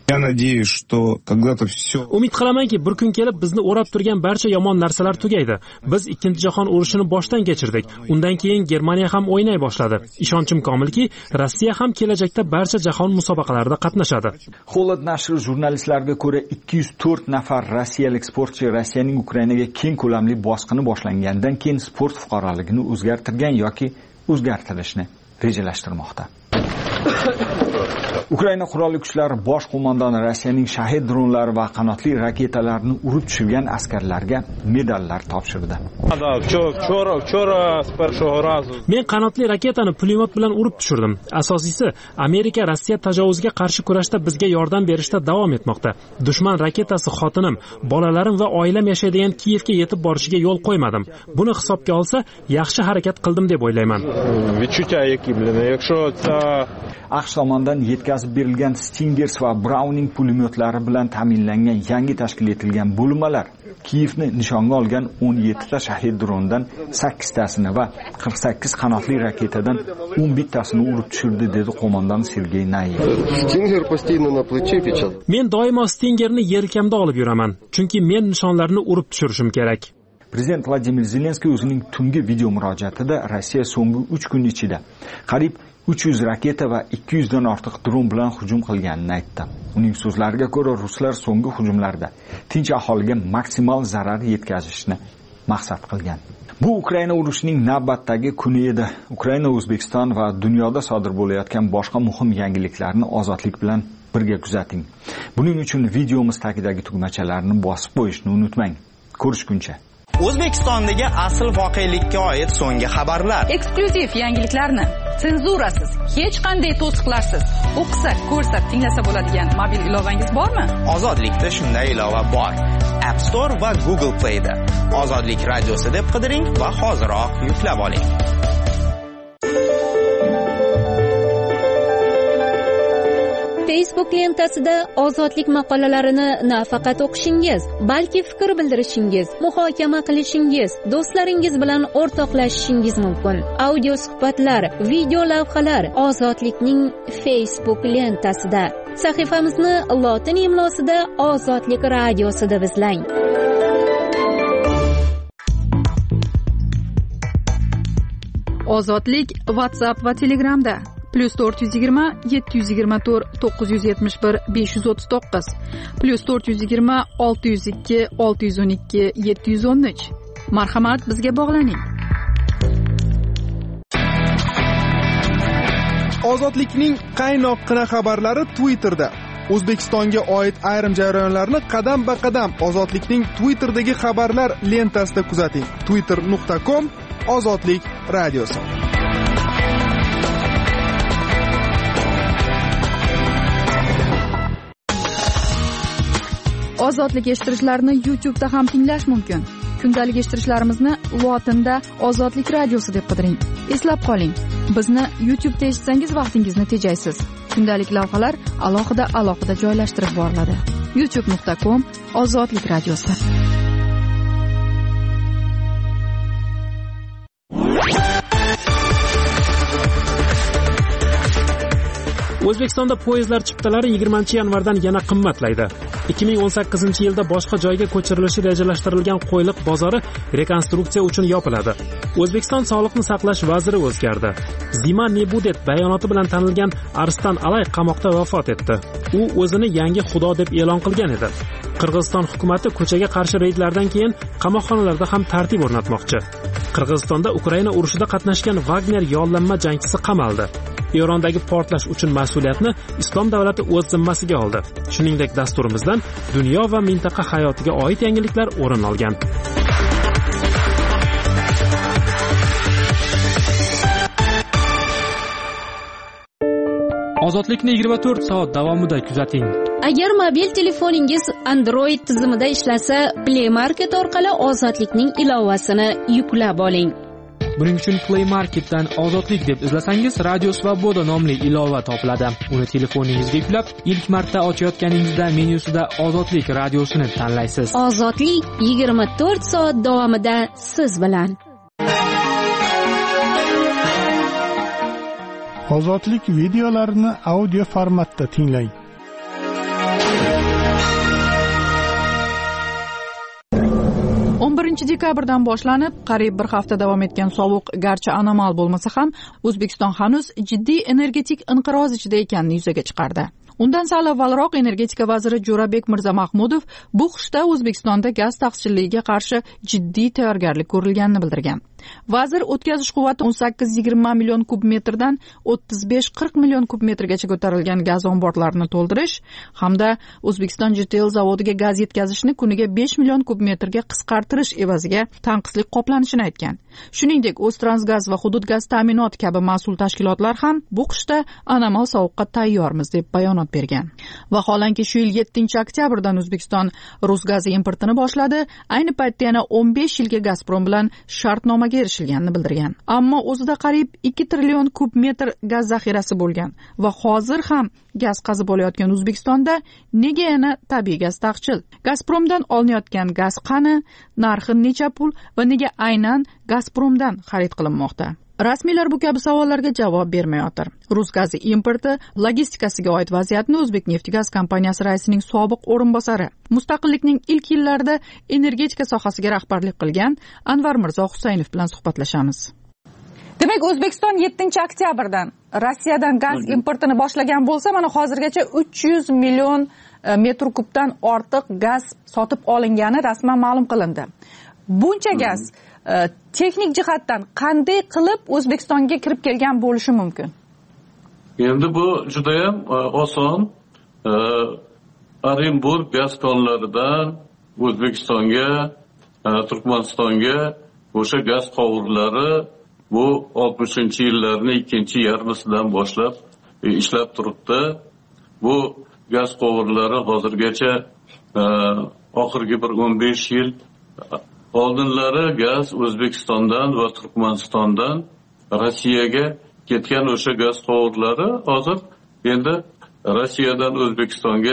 Umid qilamanki, bir kun kelib bizni o'rab turgan barcha yomon narsalar tugaydi. Biz Ikkinchi jahon urushini boshdan kechirdik. Undan keyin Germaniya ham o'ynay boshladi. Ishonchim komilki, Rossiya ham kelajakda barcha jahon musobaqalarida qatnashadi. Holod nashri jurnalistlarga ko'ra 204 nafar rossiyalik sportchi Rossiyaning Ukrainaga keng ko'lamli bosqini boshlangandan keyin sport fuqaroligini o'zgartirgan yoki o'zgartirishni rejalashtirmoqda. Ukraina qurolli kuchlari bosh qo'mondoni Rossiyaning shahid dronlari va qanotli raketalarni urib tushirgan askarlarga medallar topshirdi. Men qanotli raketani pulemyot bilan urib tushirdim. Asosiysi, Amerika Rossiya tajovuzga qarshi kurashda bizga yordam berishda davom etmoqda. Dushman raketasi xotinim, bolalarim va oilam yashaydigan Kiyevga yetib borishiga yo'l qo'ymadim. Buni hisobga olsa, yaxshi harakat qildim deb o'ylayman. AQSh tomonidan yetkazib berilgan Stingers va Browning pulemyotlari bilan ta'minlangan yangi tashkil etilgan bo'linmalar Kiyevni nishonga olgan 17 ta shahid drondan 8 tasini va 48 qanotli raketadan 11 tasini urib tushirdi, dedi qo'mondon Sergey Nayev. Men doimo Stingerni yelkamda olib yuraman, chunki men nishonlarni urib tushirishim kerak. Prezident Vladimir Zelenskiy o'zining tungi video murojaatida Rossiya so'nggi 3 kun ichida qariyb 300 raketa va 200 dan ortiq dron bilan hujum qilganini aytdi. Uning so'zlariga ko'ra, ruslar so'nggi hujumlarda tinch aholiga maksimal zarar yetkazishni maqsad qilgan. Bu Ukraina urushining navbatdagi kuni edi. Ukraina, O'zbekiston va dunyoda sodir bo'layotgan boshqa muhim yangiliklarni ozodlik bilan birga kuzating. Buning uchun videomiz tagidagi tugmachalarni bosib qo'yishni unutmang. Ko'rishguncha. O'zbekistondagi asl voqelikka oid so'nggi xabarlar, eksklyuziv yangiliklarni senzurasiz, hech qanday to'siqlarsiz o'qisa, ko'rsa, tinglasa bo'ladigan mobil ilovangiz bormi? Ozodlikda shunday ilova bor. App Store va Google Play'da Ozodlik radiosi deb qidiring va hoziroq yuklab oling. Facebook lentasida ozodlik maqolalarini nafaqat o'qishingiz, balki fikr bildirishingiz, muhokama qilishingiz, do'stlaringiz bilan o'rtoqlashishingiz mumkin. Audio suhbatlar, video lavhalar ozodlikning Facebook lentasida. Sahifamizni lotin imlosida Ozodlik radiosida izlang. Ozodlik WhatsApp va Telegramda +420 724 971 539 +420 602 612 713. Marhamat, bizga bog'laning. Ozodlikning qaynoqqina xabarlari Twitterda. O'zbekistonga oid ayrim jarayonlarni qadam-ba-qadam Ozodlikning Twitter'dagi xabarlar lentasida kuzating. twitter.com/ozodlik radiosi. Ozodlik eshittirishlarni YouTube'da ham tinglash mumkin. Kundalik eshittirishlarimizni lotinda Ozodlik radiosi deb qidiring. Eslab qoling, bizni YouTube'da eshitsangiz vaqtingizni tejaysiz. Kundalik lavhalar alohida joylashtirib boriladi. youtube.com/ozodlik radiosi. O'zbekistonda poyezdlar chiptalari 20-yanvardan yana qimmatlaydi. 2018-yilda boshqa joyga ko'chirilishi rejalashtirilgan Qo'yliq bozori rekonstruksiya uchun yopiladi. O'zbekiston Sog'liqni saqlash vaziri o'zgardi. Zima Nebudet bayonoti bilan tanilgan Arstan Alay qamoqda vafot etdi. U o'zini yangi xudo deb e'lon qilgan edi. Qirg'iziston hukumatı ko'chaga qarshi reydlardan keyin qamoqxonalarda ham tartib o'rnatmoqchi. Qirg'izistonda Ukraina urushida qatnashgan Wagner yollanma jangchisi qamaldi. Erondagi portlash uchun mas'uliyatni Islom davlati o'z zimmasiga oldi. Shuningdek, dasturimizdan dunyo va mintaqa hayotiga oid yangiliklar o'rin olgan. Ozodlikni 24 soat davomida kuzating. Agar mobil telefoningiz Android tizimida ishlasa, Play Market orqali Ozodlikning ilovasini yuklab oling. Buning uchun Play Marketdan Ozodlik deb izlasangiz, Radio Svoboda nomli ilova topiladi. Uni telefoningizga yuklab, ilk marta ochayotganingizda menyusida Ozodlik radiosini tanlaysiz. Ozodlik 24 soat davomida siz bilan. Ozodlik videolarini audio formatda tinglang. Dekabrdan boshlanib qariyb bir hafta davom etgan sovuq garchi anomal bo'lmasa ham O'zbekiston hanuz jiddiy energetik inqiroz ichida ekanini yuzaga chiqardi. Undan sal avvalroq energetika vaziri Jo'rabek Mirzamahmudov bu qishda O'zbekistonda gaz taqchilligiga qarshi jiddiy tayyorgarlik ko'rilganini bildirgan. Vazir o'tkazish quvvati 18-20 million kub metrdan 35-40 million kub metrgacha ko'tarilgan gaz omborlarini to'ldirish hamda O'zbekiston JTL zavodiga gaz yetkazishni kuniga 5 million kub metrga qisqartirish evaziga tanqislik qoplanishini aytgan. Shuningdek, O'ztransgaz va Hudud gaz ta'minoti kabi mas'ul tashkilotlar ham bu qishda anomal sovuqqa tayyormiz deb bayonot bergan. Vaholanki shu yil 7-oktyabrdan O'zbekiston rus gazi importini boshladi. Ayni paytda yana 15 yilga Gazprom bilan shartnoma erishilganini bildirgan. Ammo o'zida qariyb 2 trillion kub metr gaz zaxirasi bo'lgan va hozir ham gaz qazib olayotgan O'zbekistonda nega yana tabiiy gaz taqchil? Gazpromdan olinayotgan gaz qani, narxi necha pul va nega aynan Gazpromdan xarid qilinmoqda? Rasmiylar bu kabi savollarga javob bermayotir. Rus gazi importi logistikasiga oid vaziyatni O'zbekneftgaz kompaniyasi raisining sobiq o'rinbosari, mustaqillikning ilk yillarida energetika sohasiga rahbarlik qilgan Anvar Mirzo Husaynov bilan suhbatlashamiz. Demak, O'zbekiston 7-oktyabrdan Rossiyadan gaz importini boshlagan bo'lsa, mana hozirgacha 300 million metr kubdan ortiq gaz sotib olingani rasman ma'lum qilindi. Buncha gaz texnik jihatdan qanday qilib O'zbekistonga kirib kelgan bo'lishi mumkin? Endi bu juda ham oson. Orenburg gaz konlaridan O'zbekistonga, Turkmanistonga o'sha gaz qovurlari bu 60-yillarning ikkinchi yarmisidan boshlab ishlab turibdi. Bu gaz qovurlari hozirgacha oxirgi bir 15 yil oldinlari gaz O'zbekistondan va Turkmanistondan Rossiyaga ketgan o'sha gaz qovurlari hozir endi Rossiyadan O'zbekistonga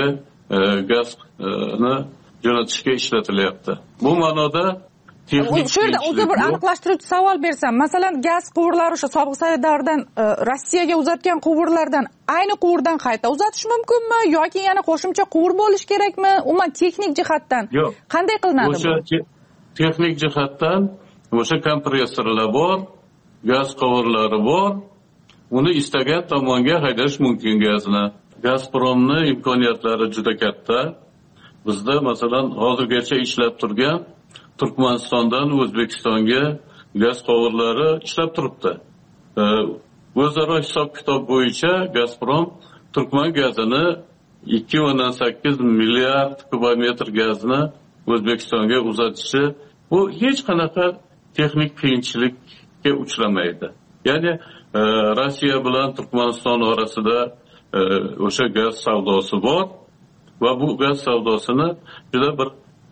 gazni jo'natishga ishlatilyapti. Bu ma'noda shu yerda o'zi bir aniqlashtiruvchi savol bersam, masalan, gaz quvurlari o'sha sobiq Sovet davridan Rossiyaga uzatgan quvurlardan ayni quvurdan qayta uzatish mumkinmi yoki yana qo'shimcha quvur bo'lish kerakmi? Umuman texnik jihatdan qanday qilinadi bu? Texnik jihatdan o'sha kompressorlar bor, gaz quvurlari bor. Uni istagan tomonga haydash mumkin gazni. Gazpromning imkoniyatlari juda katta. Bizda masalan hozirgacha ishlab turgan Turkmanistondan O'zbekistonga gaz quvurlari ishlab turibdi. O'zaro hisob-kitob bo'yicha Gazprom Turkman gazini 2,8 milliard kubometr gazni O'zbekistonga uzatishi bu hech qanaqa texnik qiyinchilikka uchramaydi. Ya'ni Rossiya bilan Turkmaniston orasida o'sha gaz savdosi bor va bu gaz savdosini juda bir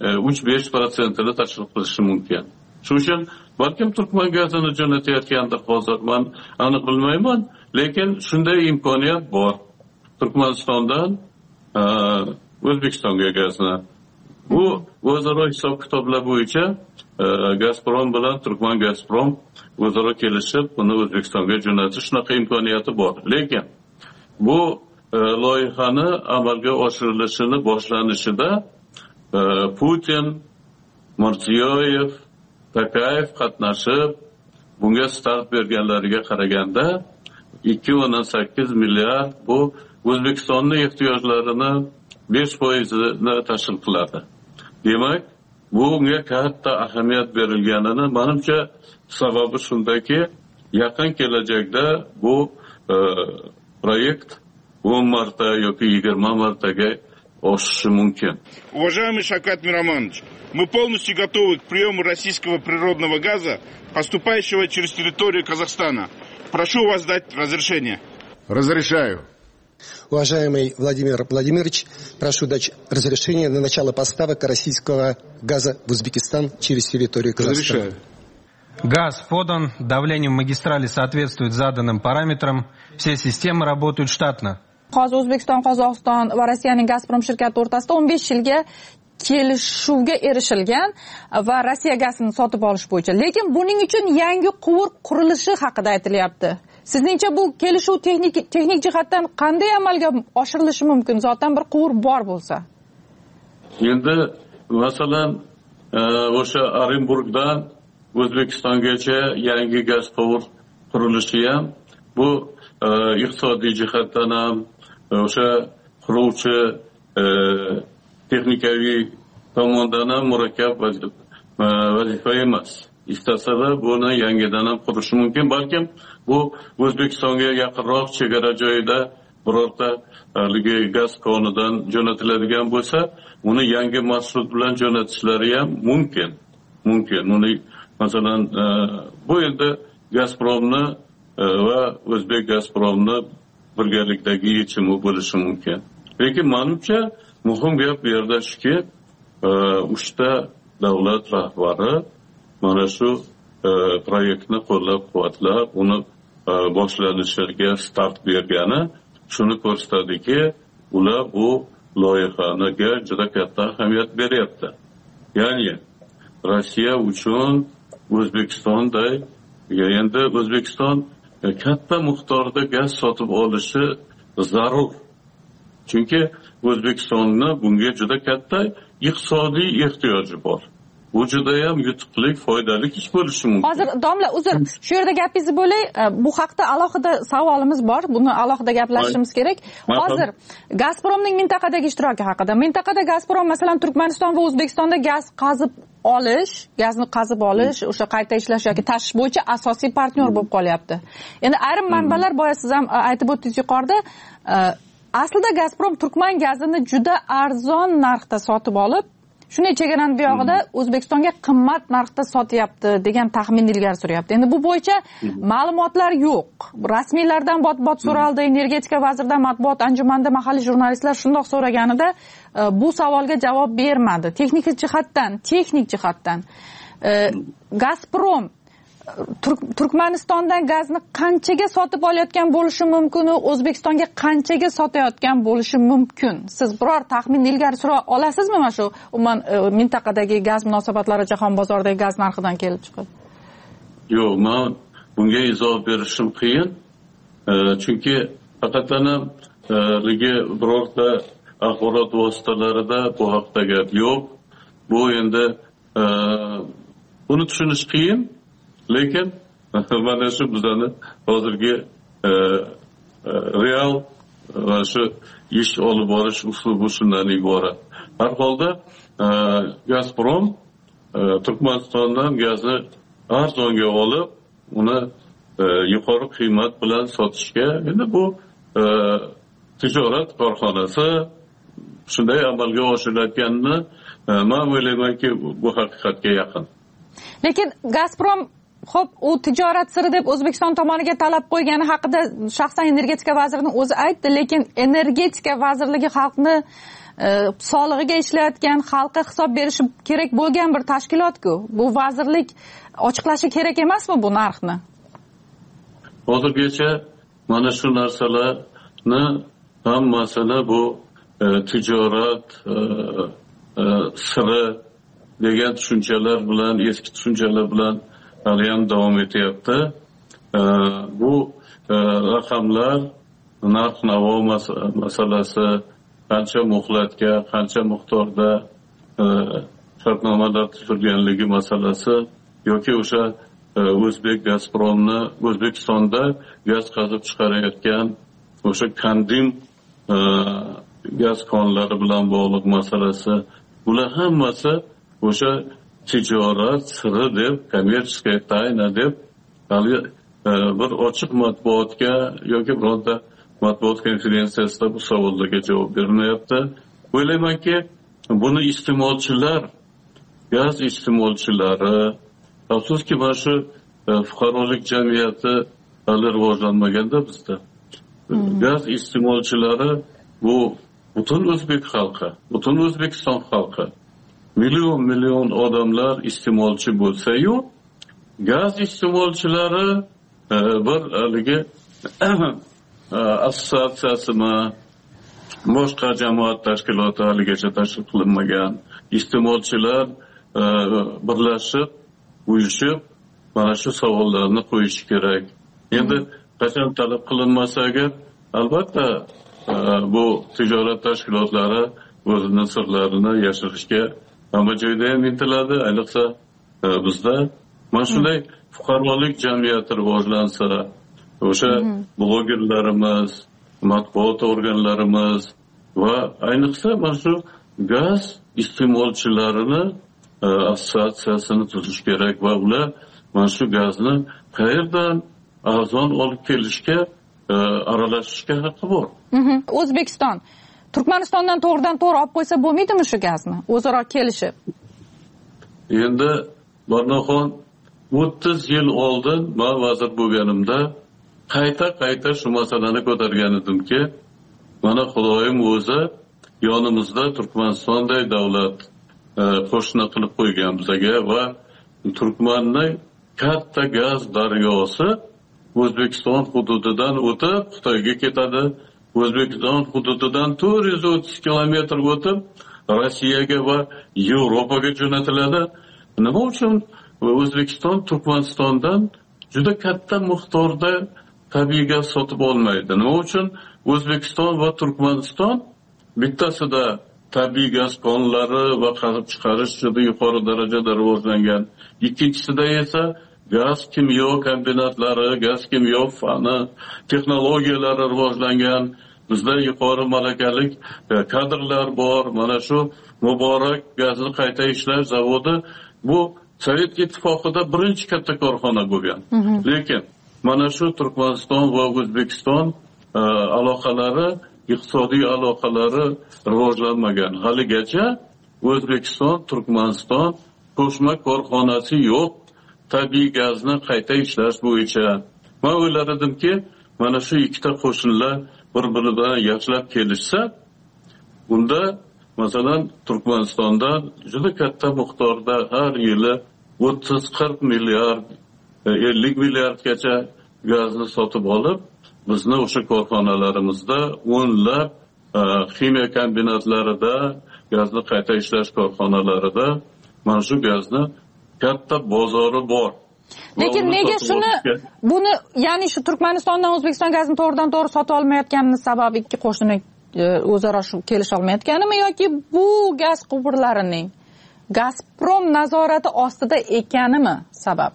3-5% tashkil qilishi mumkin. Shuning uchun balkim Turkman gazini jo'natayotgandir hozir, men aniq bilmayman, lekin shunday imkoniyat bor. Turkmanistondan O'zbekistonga gazni. Bu o'zaro hisob kitoblar bo'yicha Gazprom bilan Turkman Gazprom o'zaro kelishib, buni O'zbekistonga jo'natish shunaqa imkoniyati bor. Lekin bu loyihani amalga oshirilishini boshlanishida Putin, Mirziyoyev, Tokayev qatnashib, bunga start berganlariga qaraganda 2,8 milliard bu O'zbekistonning ehtiyojlarini 5%ni tashkil qiladi. Demak, bunga katta ahamiyat berilganini menimcha sababi shundaki, yaqin kelajakda bu proyekt 10 marta yoki 20 martaga oshishi mumkin. Уважаемый Шавкат Миромонович, мы полностью готовы к приему российского природного газа, поступающего через территорию Казахстана. Прошу вас дать разрешение. Разрешаю. Уважаемый Владимир Владимирович, прошу дать разрешение на начало поставок российского газа в Узбекистан через территорию Казахстана. Разрешаю. Газ подан, давление в магистрали соответствует заданным параметрам, все системы работают штатно. Hozir O'zbekiston, Qozog'iston va Rossiyaning Gazprom shirkati o'rtasida 15 yilga kelishuvga erishilgan va Rossiya gazini sotib olish bo'yicha. Lekin buning uchun yangi quvur qurilishi haqida aytilyapti. Sizningcha bu kelishuv texnik jihatdan qanday amalga oshirilishi mumkin? Zotan bir quvur bor bo'lsa. Endi masalan, o'sha Orenburgdan O'zbekistongacha yangi gaz quvur qurilishi ham bu iqtisodiy jihatdan ham o'sha quruvchi texnikaviy tomondan ham murakkab vazifa emas. Istasalar buni yangidan ham qurishi mumkin. Balkim bu O'zbekistonga yaqinroq chegara joyida birorta gaz konidan jo'natiladigan bo'lsa, uni yangi marshrut bilan jo'natishlari ham mumkin. Uni masalan bu endi Gazpromni va O'zbek Gazpromni birgalikdagi yechimi bo'lishi mumkin. Lekin menimcha muhim gap bu yerda shuki, uchta davlat rahbari mana shu proyektni qo'llab-quvvatlab, uni boshlanishiga start bergani shuni ko'rsatadiki, ular bu loyihaga juda katta ahamiyat beryapti. Ya'ni Rossiya uchun O'zbekistonda endi O'zbekiston katta miqdorda gaz sotib olishi zarur. Chunki O'zbekistonni bunga juda katta iqtisodiy ehtiyoji bor. Bu juda ham yutuqli, foydali ish bo'lishi mumkin. Hozir domla, uzr, shu yerda gapingizni bo'lay. Bu haqda alohida savolimiz bor. Buni alohida gaplashishimiz kerak. Hozir Gazpromning mintaqadagi ishtiroki haqida. Mintaqada Gazprom masalan Turkmaniston va O'zbekistonda gazni qazib olish, o'sha qayta ishlash yoki tashish bo'yicha asosiy partnyor bo'lib qolyapti. Endi ayrim manbalar boya siz ham aytib o'tdingiz yuqorida, aslida Gazprom Turkman gazini juda arzon narxda sotib olib, shunday chegarani buyog'ida O'zbekistonga qimmat narxda sotyapti degan taxmin ilgari suryapti. Endi bu bo'yicha ma'lumotlar yo'q. Rasmiylardan bot so'raldi, energetika vaziridan matbuot anjumanida mahalliy jurnalistlar shundoq so'raganida bu savolga javob bermadi. Texnik jihatdan Gazprom Turkmanistondan gazni qanchaga sotib olayotgan bo'lishi mumkin, O'zbekistonga qanchaga sotayotgan bo'lishi mumkin? Siz biror taxmin ilgari sura olasizmi mana shu umuman mintaqadagi gaz munosabatlari jahon bozoridagi gaz narxidan kelib chiqib? Yo'q, men bunga izoh berishim qiyin. Chunki faqatgina birorta axborot vositalarida bu haqda gap yo'q. Bu endi buni tushunish qiyin. Lekin mana shu bizning hozirgi real va shu ish olib borish uslubi shundan iborat. Har holda Gazprom Turkmanistondan gazni arzonga olib, uni yuqori qiymat bilan sotishga, endi bu tijorat korxonasi shunday amalga oshirilayotganini men o'ylaymanki bu haqiqatga yaqin. Lekin Gazprom xo'p, u tijorat siri deb O'zbekiston tomoniga talab qo'ygani haqida shaxsan energetika vazirining o'zi aytdi, lekin energetika vazirligi xalqni solig'iga ishlayotgan, xalqqa hisob berishi kerak bo'lgan bir tashkilot-ku. Bu vazirlik ochiqlashi kerak emasmi bu narxni? Hozirgacha mana shu narsalarni hammasini bu tijorat siri degan tushunchalar bilan, eski tushunchalar bilan hali ham davom etyapti. Bu raqamlar, narx-navo masalasi, qancha muhlatga, qancha miqdorda shartnomalar tuzilganligi masalasi yoki o'sha O'zbek Gazpromni O'zbekistonda gaz qazib chiqarayotgan o'sha Kandim gaz konlari bilan bog'liq masalasi, bular hammasi o'sha tijorat siri deb, kommersiya tayna deb hali bir ochiq matbuotga yoki bironta matbuot konferensiyasida bu savollarga javob berilmayapti. O'ylaymanki, buni iste'molchilar, gaz iste'molchilari, afsuski mana shu fuqarolik jamiyati hali rivojlanmaganda bizda. Gaz iste'molchilari bu butun o'zbek xalqi, butun O'zbekiston xalqi. Million odamlar iste'molchi bo'lsa-yu, gaz iste'molchilari bir haligi assotsiatsiyasimi, boshqa jamoat tashkiloti haligacha tashkil qilinmagan. Iste'molchilar birlashib, uyushib, mana shu savollarni qo'yish kerak. Endi qachon talab qilinmasa agar, albatta bu tijorat tashkilotlari o'zining sirlarini yashirishga hamma joyda ham intiladi. Ayniqsa bizda mana shunday fuqarolik jamiyati rivojlansa, o'sha blogerlarimiz, matbuot organlarimiz va ayniqsa mana shu gaz iste'molchilarini assotsiatsiyasini tuzish kerak va ular mana shu gazni qayerdan arzon olib kelishga aralashishga haqqi bor. O'zbekiston Turkmanistondan to'g'ridan-to'g'ri olib qo'ysa bo'lmaydimi shu gazni? O'zaro kelishib. Endi Barnoxon 30 yil oldin men vazir bo'lganimda qayta shu masalani ko'targan edimki, mana Xudoyim o'zi yonimizda Turkmanistonday davlat qo'shni qilib qo'ygan bizga va Turkmanning katta gaz daryosi O'zbekiston hududidan o'tib Xitoyga ketadi. O'zbekiston hududidan 430 kilometr o'tib Rossiyaga va Yevropaga jo'natiladi. Nima uchun O'zbekiston Turkmanistondan juda katta miqdorda tabiiy gaz sotib olmaydi? Nima uchun O'zbekiston va Turkmaniston bittasida tabiiy gaz konlari va qazib chiqarish juda yuqori darajada rivojlangan, ikkinchisida esa gaz kimyo kombinatlari, gaz kimyo fani, texnologiyalari rivojlangan, bizda yuqori malakali kadrlar bor. Mana shu Muborak gazni qayta ishlash zavodi bu Sovet ittifoqida birinchi katta korxona bo'lgan. Lekin mana shu Turkmaniston va O'zbekiston aloqalari, iqtisodiy aloqalari rivojlanmagan. Haligacha O'zbekiston, Turkmaniston qo'shma korxonasi yo'q tabiiy gazni qayta ishlash bo'yicha. Men o'ylar edimki, mana shu ikkita qo'shinlar bir-biri bilan yaxshilab kelishsa, unda masalan Turkmanistondan juda katta miqdorda har yili 30-40 milliard, 50 milliardgacha gazni sotib olib, bizni o'sha korxonalarimizda o'nlab ximiya kombinatlarida, gazni qayta ishlash korxonalarida mana shu gazni katta bozori bor. Lekin nega buni, ya'ni shu Turkmanistondan O'zbekiston gazini to'g'ridan-to'g'ri sotib olmayotganini sababi ikki qo'shni o'zaro kelisha olmayotganimi yoki bu gaz quvurlarining Gazprom nazorati ostida ekanimi sabab?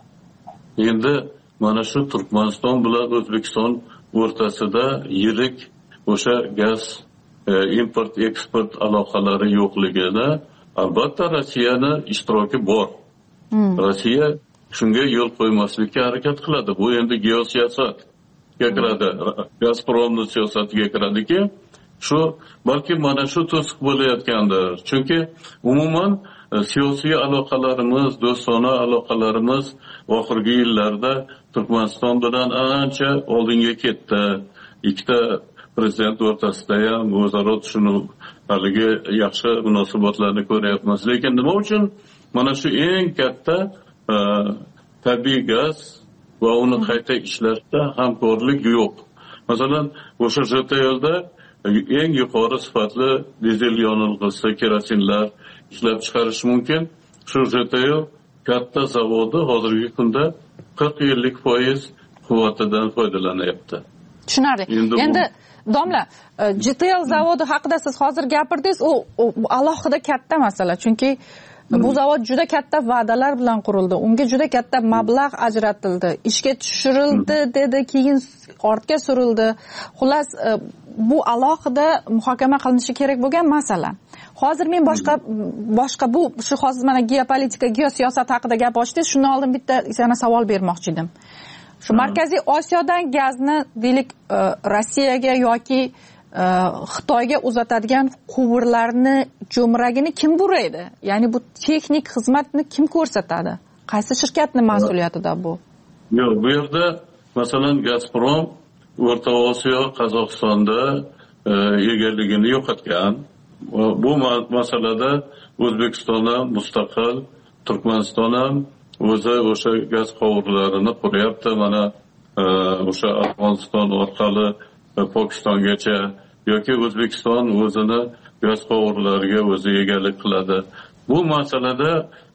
Endi mana shu Turkmaniston bilan O'zbekiston o'rtasida yirik o'sha gaz import eksport aloqalari yo'qligida albatta Rossiyani ishtiroki bor. Rossiya shunga yo'l qo'ymaslikka harakat qiladi. Bu endi geosiyosatga kiradi. Gazpromning siyosatiga kiradiki, shu balki mana shu to'siq bo'layotgandir. Chunki umuman siyosiy aloqalarimiz, do'stona aloqalarimiz oxirgi yillarda Turkmaniston bilan ancha oldinga ketdi. Ikkita prezident o'rtasida ham o'zaro tushunib, haligi yaxshi munosabatlarni ko'ryapmiz. Lekin nima uchun mana shu eng katta tabiiy gaz va uni qayta ishlashda hamkorlik yo'q? Masalan, o'sha JTLda eng yuqori sifatli dizel yonilg'isi, kerosinlar ishlab chiqarish mumkin. Shu JTL katta zavodi hozirgi kunda 40-50% quvvatidan foydalanyapti. Tushunarli. Endi domla, JTL zavodi haqida siz hozir gapirdingiz, u alohida katta masala. Chunki bu zavod juda katta va'dalar bilan qurildi. Unga juda katta mablag' ajratildi. Ishga tushirildi dedi, keyin ortga surildi. Xullas, bu alohida muhokama qilinishi kerak bo'lgan masala. Hozir men boshqa bu shu hozir mana geopolitika, geosiyosat haqida gap ochdingiz. Shundan oldin bitta yana savol bermoqchi edim. Shu Markaziy Osiyodan gazni deylik Rossiyaga yoki Xitoyga uzatadigan quvurlarni jo'mragini kim buraydi? Ya'ni bu texnik xizmatni kim ko'rsatadi? Qaysi shirkatning mas'uliyatida bu? Yo'q, bu yerda masalan Gazprom O'rta Osiyo, Qozog'istonda egalligini yo'qotgan. Bu masalada O'zbekiston ham mustaqil, Turkmaniston ham o'zi o'sha gaz quvurlarini quryapti. Mana o'sha Afg'oniston orqali Pokistongacha yoki O'zbekiston o'zini gaz quvurlariga o'zi egalik qiladi. Bu masalada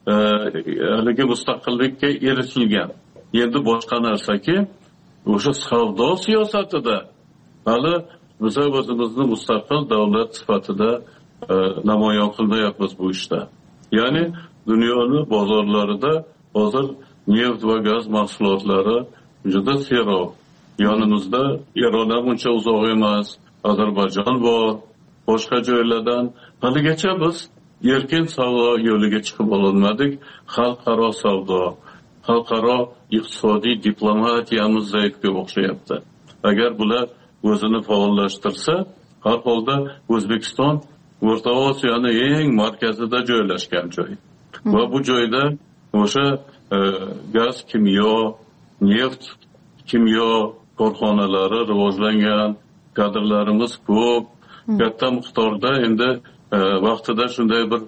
haligi mustaqillikka erishilgan. Endi boshqa narsaki, o'sha savdo siyosatida hali biz o'zimizni mustaqil davlat sifatida namoyon qilmayapmiz bu ishda. Ya'ni dunyoni bozorlarida hozir neft va gaz mahsulotlari juda serob. Yonimizda Eron ham uncha uzoq emas, Ozarbayjon bor, boshqa joylardan haligacha biz erkin savdo yo'liga chiqib ololmadik. Xalqaro savdo, xalqaro iqtisodiy diplomatiyamiz zaifga o'xshayapti. Agar bular o'zini faollashtirsa, har holda O'zbekiston O'rta Osiyoning eng markazida joylashgan joy. Va bu joyda o'sha gaz, kimyo, neft, kimyo korxonalari rivojlangan, kadrlarimiz ko'p, katta miqdorda endi vaqtida shunday bir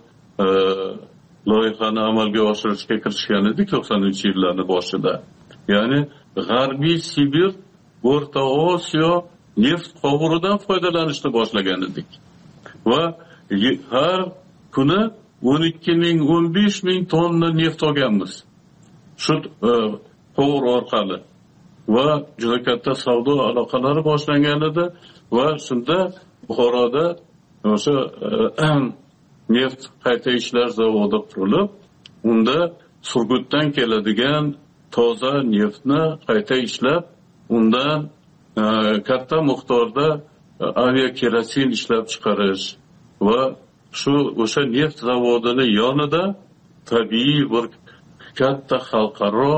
loyihani amalga oshirishga kirishgan edik 90-yillarning boshida. Ya'ni G'arbiy Sibir, O'rta Osiyo neft qovuridan foydalanishni boshlagan edik. Va har kuni 12,000-15,000 tonna neft olganmiz. Shu qovur orqali. Va juda katta savdo aloqalari boshlangan edi va shunda Buxoroda o'sha neft qayta ishlash zavodi qurilib, unda Surgutdan keladigan toza neftni qayta ishlab, undan katta miqdorda aviakerosin ishlab chiqarish va shu o'sha neft zavodini yonida tabiiy bir katta xalqaro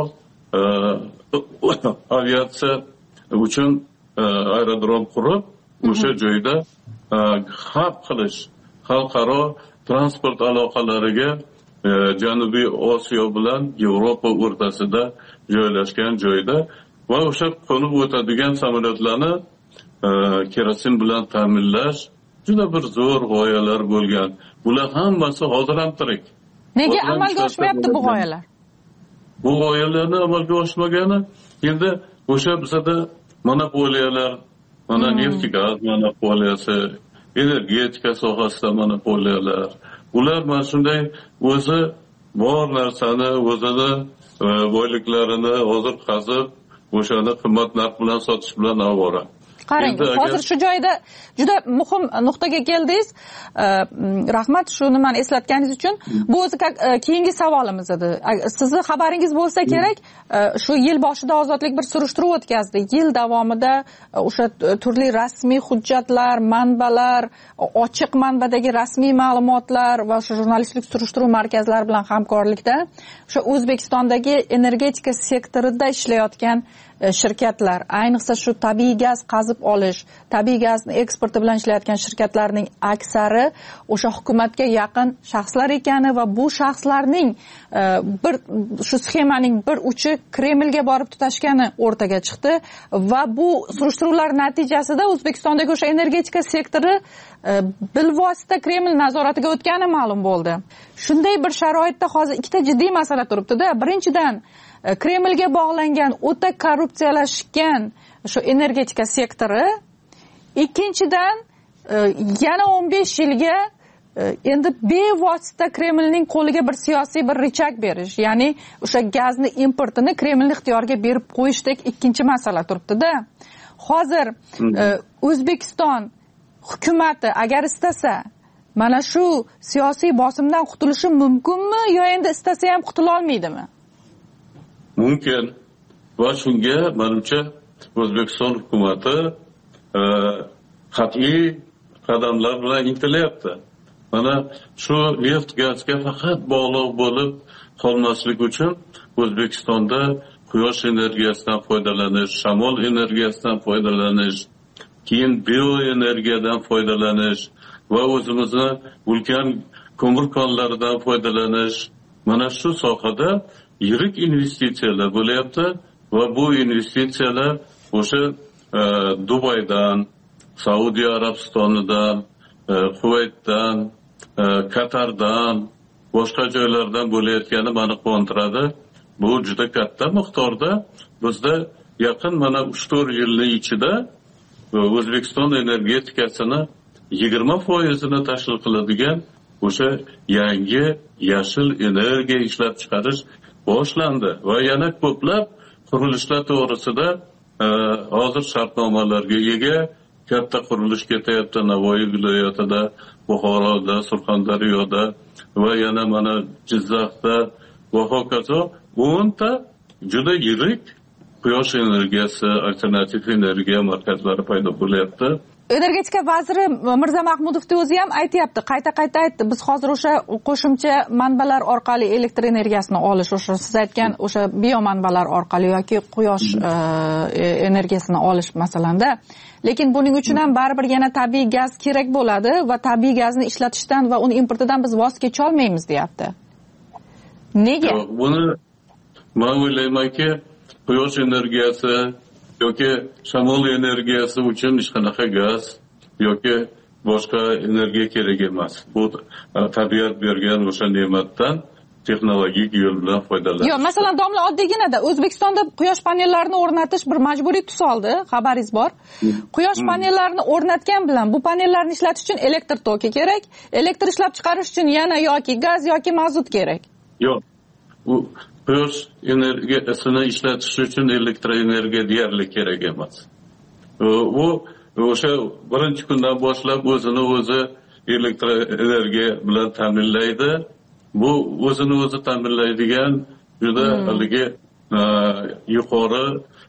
aviatsiya uchun aerodrom qurib, o'sha joyda hab qilish, xalqaro transport aloqalariga Janubiy Osiyo bilan Yevropa o'rtasida joylashgan joyda va o'sha qo'nib o'tadigan samolyotlarni kerosin bilan ta'minlash juda bir zo'r g'oyalar bo'lgan. Bular hammasi hozir ham tirik. Nega amalga oshmayapti bu g'oyalar? Bu g'oyalarni amalga oshmagani endi o'sha bizada monopoliyalar, mana neft gaz monopoliyasi, energetika sohasida monopoliyalar. Ular mana shunday o'zi bor narsani, o'zini boyliklarini hozir qazib, o'shani qimmat narx bilan sotish bilan avvora. Qarang, hozir shu joyda juda muhim nuqtaga keldingiz. Rahmat shu nimani eslatganingiz uchun. Bu o'zi keyingi savolimiz edi. Sizni xabaringiz bo'lsa kerak, shu yil boshida Ozodlik bir surishtiruv o'tkazdi. Yil davomida o'sha turli rasmiy hujjatlar, manbalar, ochiq manbadagi rasmiy ma'lumotlar va o'sha jurnalistlik surishtiruv markazlari bilan hamkorlikda o'sha O'zbekistondagi energetika sektorida ishlayotgan shirkatlar, ayniqsa shu tabiiy gaz qazib olish, tabiiy gazni eksporti bilan ishlayotgan shirkatlarning aksari o'sha hukumatga yaqin shaxslar ekani va bu shaxslarning bir shu sxemaning bir uchi Kremlga borib tutashgani o'rtaga chiqdi va bu surishtiruvlar natijasida O'zbekistondagi o'sha energetika sektori bilvosita Kreml nazoratiga o'tgani ma'lum bo'ldi. Shunday bir sharoitda hozir ikkita jiddiy masala turibdi-da. Birinchidan, Kremlga bog'langan o'ta korrupsiyalashgan shu energetika sektori, ikkinchidan yana 15 yilga endi bevosita Kremlning qo'liga bir siyosiy bir richak berish, ya'ni o'sha gazni importini Kremlning ixtiyoriga berib qo'yishdek ikkinchi masala turibdi-da. Hozir O'zbekiston hukumati agar istasa mana shu siyosiy bosimdan qutulishi mumkinmi yo endi istasa ham qutula olmaydimi? Mumkin. Va shunga menimcha O'zbekiston hukumati qat'iy qadamlar bilan intilyapti. Mana shu neft gazga faqat bog'liq bo'lib qolmaslik uchun O'zbekistonda quyosh energiyasidan foydalanish, shamol energiyasidan foydalanish, keyin bioenergiyadan foydalanish va o'zimizni ulkan ko'mir konlaridan foydalanish. Mana shu sohada yirik investitsiyalar bo'lyapti va bu investitsiyalar o'sha Dubaydan, Saudiya Arabistonidan, Kuvaytdan, Qatardan, boshqa joylardan bo'layotgani meni quvontiradi. Bu juda katta miqdorda bizda yaqin mana 3-4 yilning ichida O'zbekiston energetikasini 20%ni tashkil qiladigan o'sha yangi yashil energiya ishlab chiqarish boshlandi va yana ko'plab qurilishlar to'g'risida hozir shartnomalarga ega katta qurilish ketyapti. Navoiy viloyatida, Buxoroda, Surxondaryoda va yana mana Jizzaxda va hokazo 10 ta juda yirik quyosh energiyasi, alternativ energiya markazlari paydo bo'lyapti. Energetika vaziri Mirza Mahmudovning o'zi ham aytayapti, qayta aytdi. Biz hozir o'sha qo'shimcha manbalar orqali elektr energiyasini olish, o'sha siz aytgan o'sha bio manbalar orqali yoki quyosh energiyasini olish masalanda. Lekin buning uchun ham baribir yana tabiiy gaz kerak bo'ladi va tabiiy gazni ishlatishdan va uni importidan biz voz kecha olmaymiz, deyapti. Nega? Buni men o'ylaymanki, quyosh energiyasi yoki shamol energiyasi uchun hech qanaqa gaz yoki boshqa energiya kerak emas. Bu tabiat bergan o'sha ne'matdan texnologik yo'l bilan foydalanish. Yo'q, masalan, domla oddiyginada O'zbekistonda quyosh panellarini o'rnatish bir majburiy tus oldi, xabaringiz bor. Quyosh panellarini o'rnatgan bilan bu panellarni ishlatish uchun elektr toki kerak, elektr ishlab chiqarish uchun yana yoki gaz yoki mazut kerak. Yo'q. Bu quyosh energiyasini ishlatish uchun elektr energiya deyarli kerak emas. U o'sha birinchi kundan boshlab o'zini elektr energiya bilan ta'minlaydi. Bu o'zini ta'minlaydigan juda haligi yuqori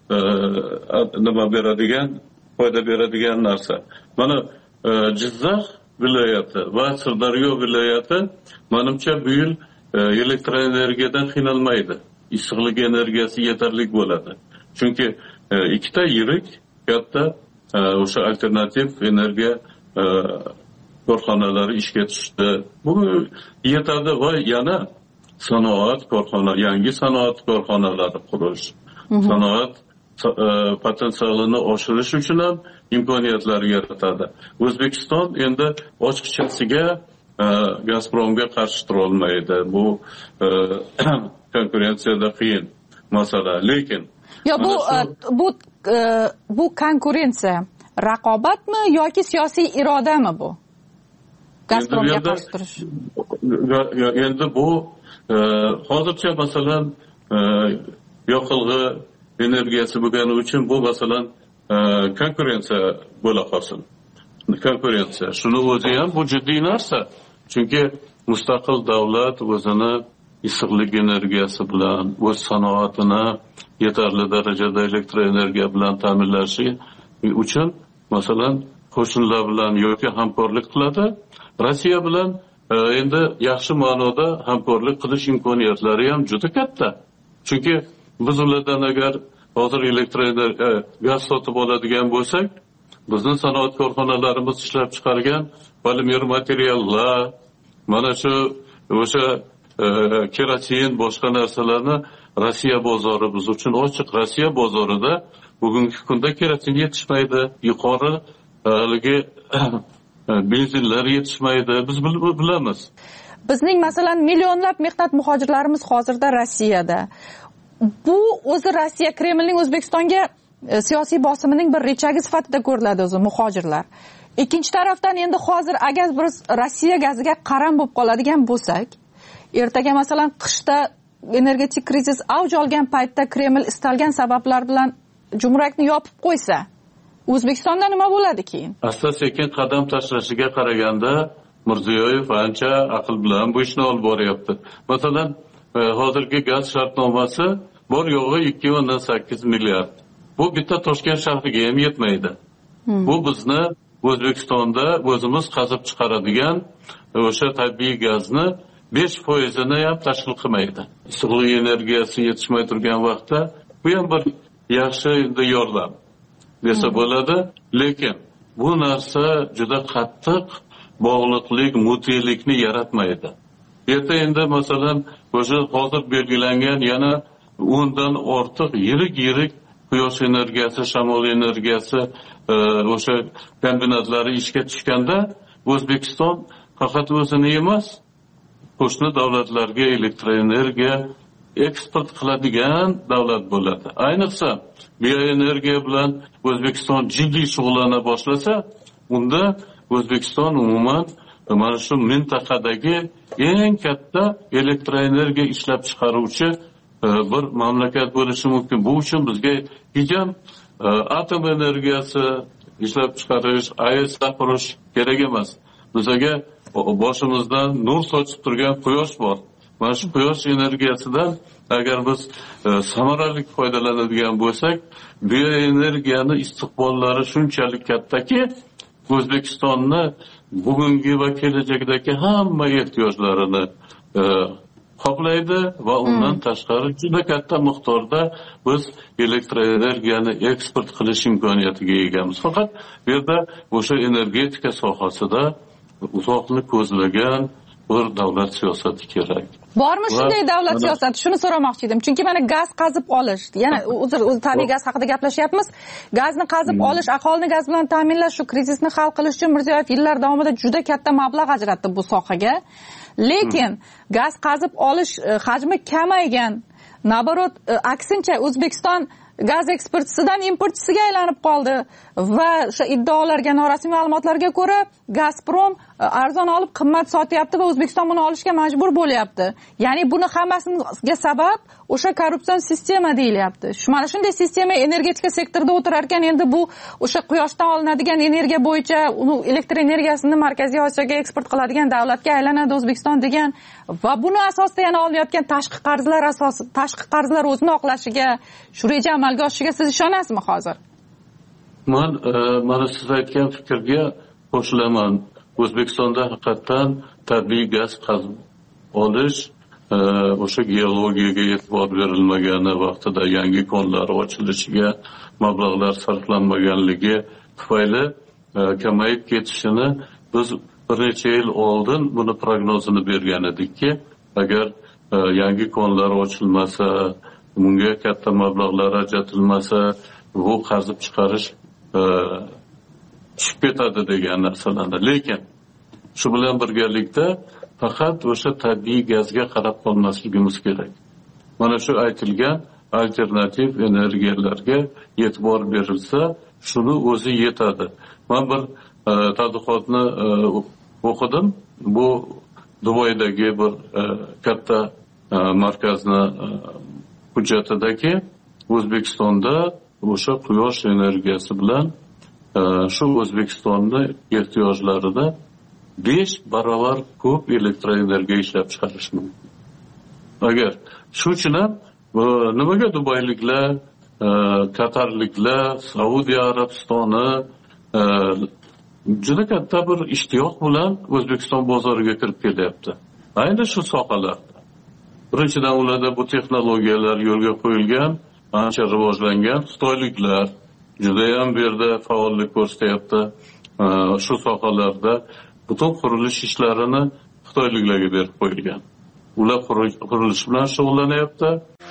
nima beradigan, foyda beradigan narsa. Mana Jizzax viloyati va Sirdaryo viloyati menimcha bu yil elektr energiyadan qiynalmaydi. Issiqlik energiyasi yetarli bo'ladi. Chunki ikkita yirik katta o'sha alternativ energiya korxonalari ishga tushdi. Bu yetadi va yana sanoat korxonalari, yangi sanoat korxonalari qurish, sanoat potensialini oshirish uchun ham imkoniyatlar yaratadi. O'zbekiston endi ochiqchasiga Gazpromga qarshi tura olmaydi. Bu konkurensiyada qiyin masala. Lekin bu konkurensiya raqobatmi yoki siyosiy irodami bu? Gazpromga qarshi turish. Endi bu hozircha masalan yoqilg'i energiyasi bo'lgani uchun bu masalan konkurensiya bo'la qolsin. Konkurensiya. Shuni o'zi ham bu jiddiy narsa. Chunki mustaqil davlat o'zini issiqlik energiyasi bilan o'z sanoatini yetarli darajada elektr energiya bilan ta'minlashi uchun masalan qo'shnilar bilan yoki hamkorlik qiladi. Rossiya bilan endi yaxshi ma'noda hamkorlik qilish imkoniyatlari ham juda katta. Chunki biz ulardan agar hozir gaz sotib oladigan bo'lsak, bizni sanoat korxonalarimiz ishlab chiqargan polimer materiallar, mana shu o'sha kerosin, boshqa narsalarni Rossiya bozori biz uchun ochiq. Rossiya bozorida bugungi kunda kerosin yetishmaydi, yuqori haligi benzinlar yetishmaydi. Biz bilamiz. Bizning masalan millionlab mehnat muhojirlarimiz hozirda Rossiyada. Bu o'zi Rossiya Kremlning O'zbekistonga siyosiy bosimining bir rechagi sifatida ko'riladi o'zi muhojirlar. Ikkinchi tarafdan endi hozir agar biz Rossiya gaziga qaram bo'lib qoladigan bo'lsak, ertaga masalan qishda energetik krizis avj olgan paytda Kreml istalgan sabablar bilan jumrakni yopib qo'ysa, O'zbekistonda nima bo'ladi keyin? Asta-sekin qadam tashlashiga qaraganda Mirziyoyev ancha aql bilan bu ishni olib boryapti. Masalan, hozirgi gaz shartnomasi bor yo'g'i 2.8 milliard. Bu bitta Toshkent shahriga ham yetmaydi. Bu bizni O'zbekistonda o'zimiz qazib chiqaradigan o'sha tabiiy gazni 5%ni ham tashkil qilmaydi. Issiqlik energiyasi yetishmay turgan vaqtda bu ham bir yaxshi yordam desa bo'ladi, lekin bu narsa juda qattiq bog'liqlik, mutelikni yaratmaydi. Erta endi masalan o'sha hozir belgilangan yana 10 dan ortiq yirik quyosh energiyasi, shamol energiyasi o'sha kombinatlari ishga tushganda O'zbekiston faqat o'zini emas, qo'shni davlatlarga elektroenergiya eksport qiladigan davlat bo'ladi. Ayniqsa bioenergiya bilan O'zbekiston jiddiy shug'ullana boshlasa, unda O'zbekiston umuman mana shu mintaqadagi eng katta elektroenergiya ishlab chiqaruvchi bir mamlakat bo'lishi mumkin. Bu uchun bizga hecham atom energiyasi ishlab chiqarish, AES qurish kerak emas. Bizga boshimizdan nur sochib turgan quyosh bor. Mana shu quyosh energiyasidan agar biz samarali foydalanadigan bo'lsak, bioenergiyani istiqbollari shunchalik kattaki, O'zbekistonni bugungi va kelajakdagi hamma ehtiyojlarini qoplaydi va undan tashqari juda katta miqdorda biz elektroenergiyani eksport qilish imkoniyatiga egamiz. Faqat bu yerda o'sha energetika sohasida uzoqni ko'zlagan bir davlat siyosati kerak. Bormi shunday davlat siyosati? Shuni so'ramoqchi edim. Chunki mana gaz qazib olish, yana o'zi tabiiy gaz haqida gaplashyapmiz. Gazni qazib olish, aholini gaz bilan ta'minlash, shu krizisni hal qilish uchun Mirziyoyev yillar davomida juda katta mablag' ajratdi bu sohaga. Lekin gaz qazib olish hajmi kamaygan. Naborot, aksincha O'zbekiston gaz eksportchisidan importchisiga aylanib qoldi va o'sha iddaolarga, norasmiy ma'lumotlarga ko'ra Gazprom arzon olib qimmat sotyapti va O'zbekiston buni olishga majbur bo'lyapti. Ya'ni buni hammasiga sabab o'sha korrupsion sistema deyilyapti. Mana shunday sistema energetika sektorida o'tirar ekan, endi bu o'sha quyoshdan olinadigan energiya bo'yicha uni elektr energiyasini Markaziy Osiyoga eksport qiladigan davlatga aylanadi O'zbekiston degan va buni asosida yana olinayotgan tashqi qarzlar o'zini oqlashiga, shu reja amalga oshishiga siz ishonasizmi hozir? Mana siz aytgan fikrga qo'shilaman. O'zbekistonda haqiqatan tabiiy gaz qazib olish, o'sha geologiyaga e'tibor berilmagani, vaqtida yangi konlar ochilishiga mablag'lar sarflanmaganligi tufayli kamayib ketishini biz bir necha yil oldin buni prognozini bergan edikki, agar yangi konlar ochilmasa, bunga katta mablag'lar ajratilmasa, bu qazib chiqarish tushib ketadi degan narsalarni. Lekin shu bilan birgalikda faqat o'sha tabiiy gazga qarab qolmasligimiz kerak. Mana shu aytilgan alternativ energiyalarga e'tibor berilsa, shuni o'zi yetadi. Men bir tadqiqotni o'qidim. Bu Dubaydagi bir katta markazni hujjatidagi O'zbekistonda o'sha quyosh energiyasi bilan shu O'zbekistonni ehtiyojlarida 5 barobar ko'p elektroenergiya ishlab chiqarish mumkin. Agar shu uchun ham nimaga dubayliklar, qatarliklar, Saudiya Arabistoni juda katta bir ishtiyoq bilan O'zbekiston bozoriga kirib kelyapti. Ayni shu sohalarda. Birinchidan ularda bu texnologiyalar yo'lga qo'yilgan, ancha rivojlangan. Xitoyliklar judayam bu yerda faollik ko'rsatyapti. Shu sohalarda butun qurilish ishlarini xitoyliklarga berib qo'yilgan. Ular qurilish bilan shug'ullanyapti.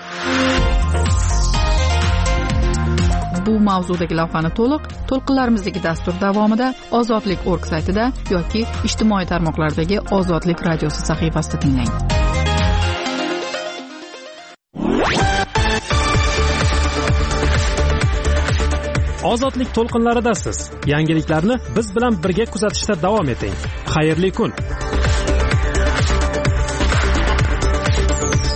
Bu mavzudagi lavhani to'lqinlarimizdagi dastur davomida Ozodlik.org saytida yoki ijtimoiy tarmoqlardagi Ozodlik radiosi sahifasida tinglang. Ozodlik to'lqinlaridasiz. Yangiliklarni biz bilan birga kuzatishda davom eting. Xayrli kun.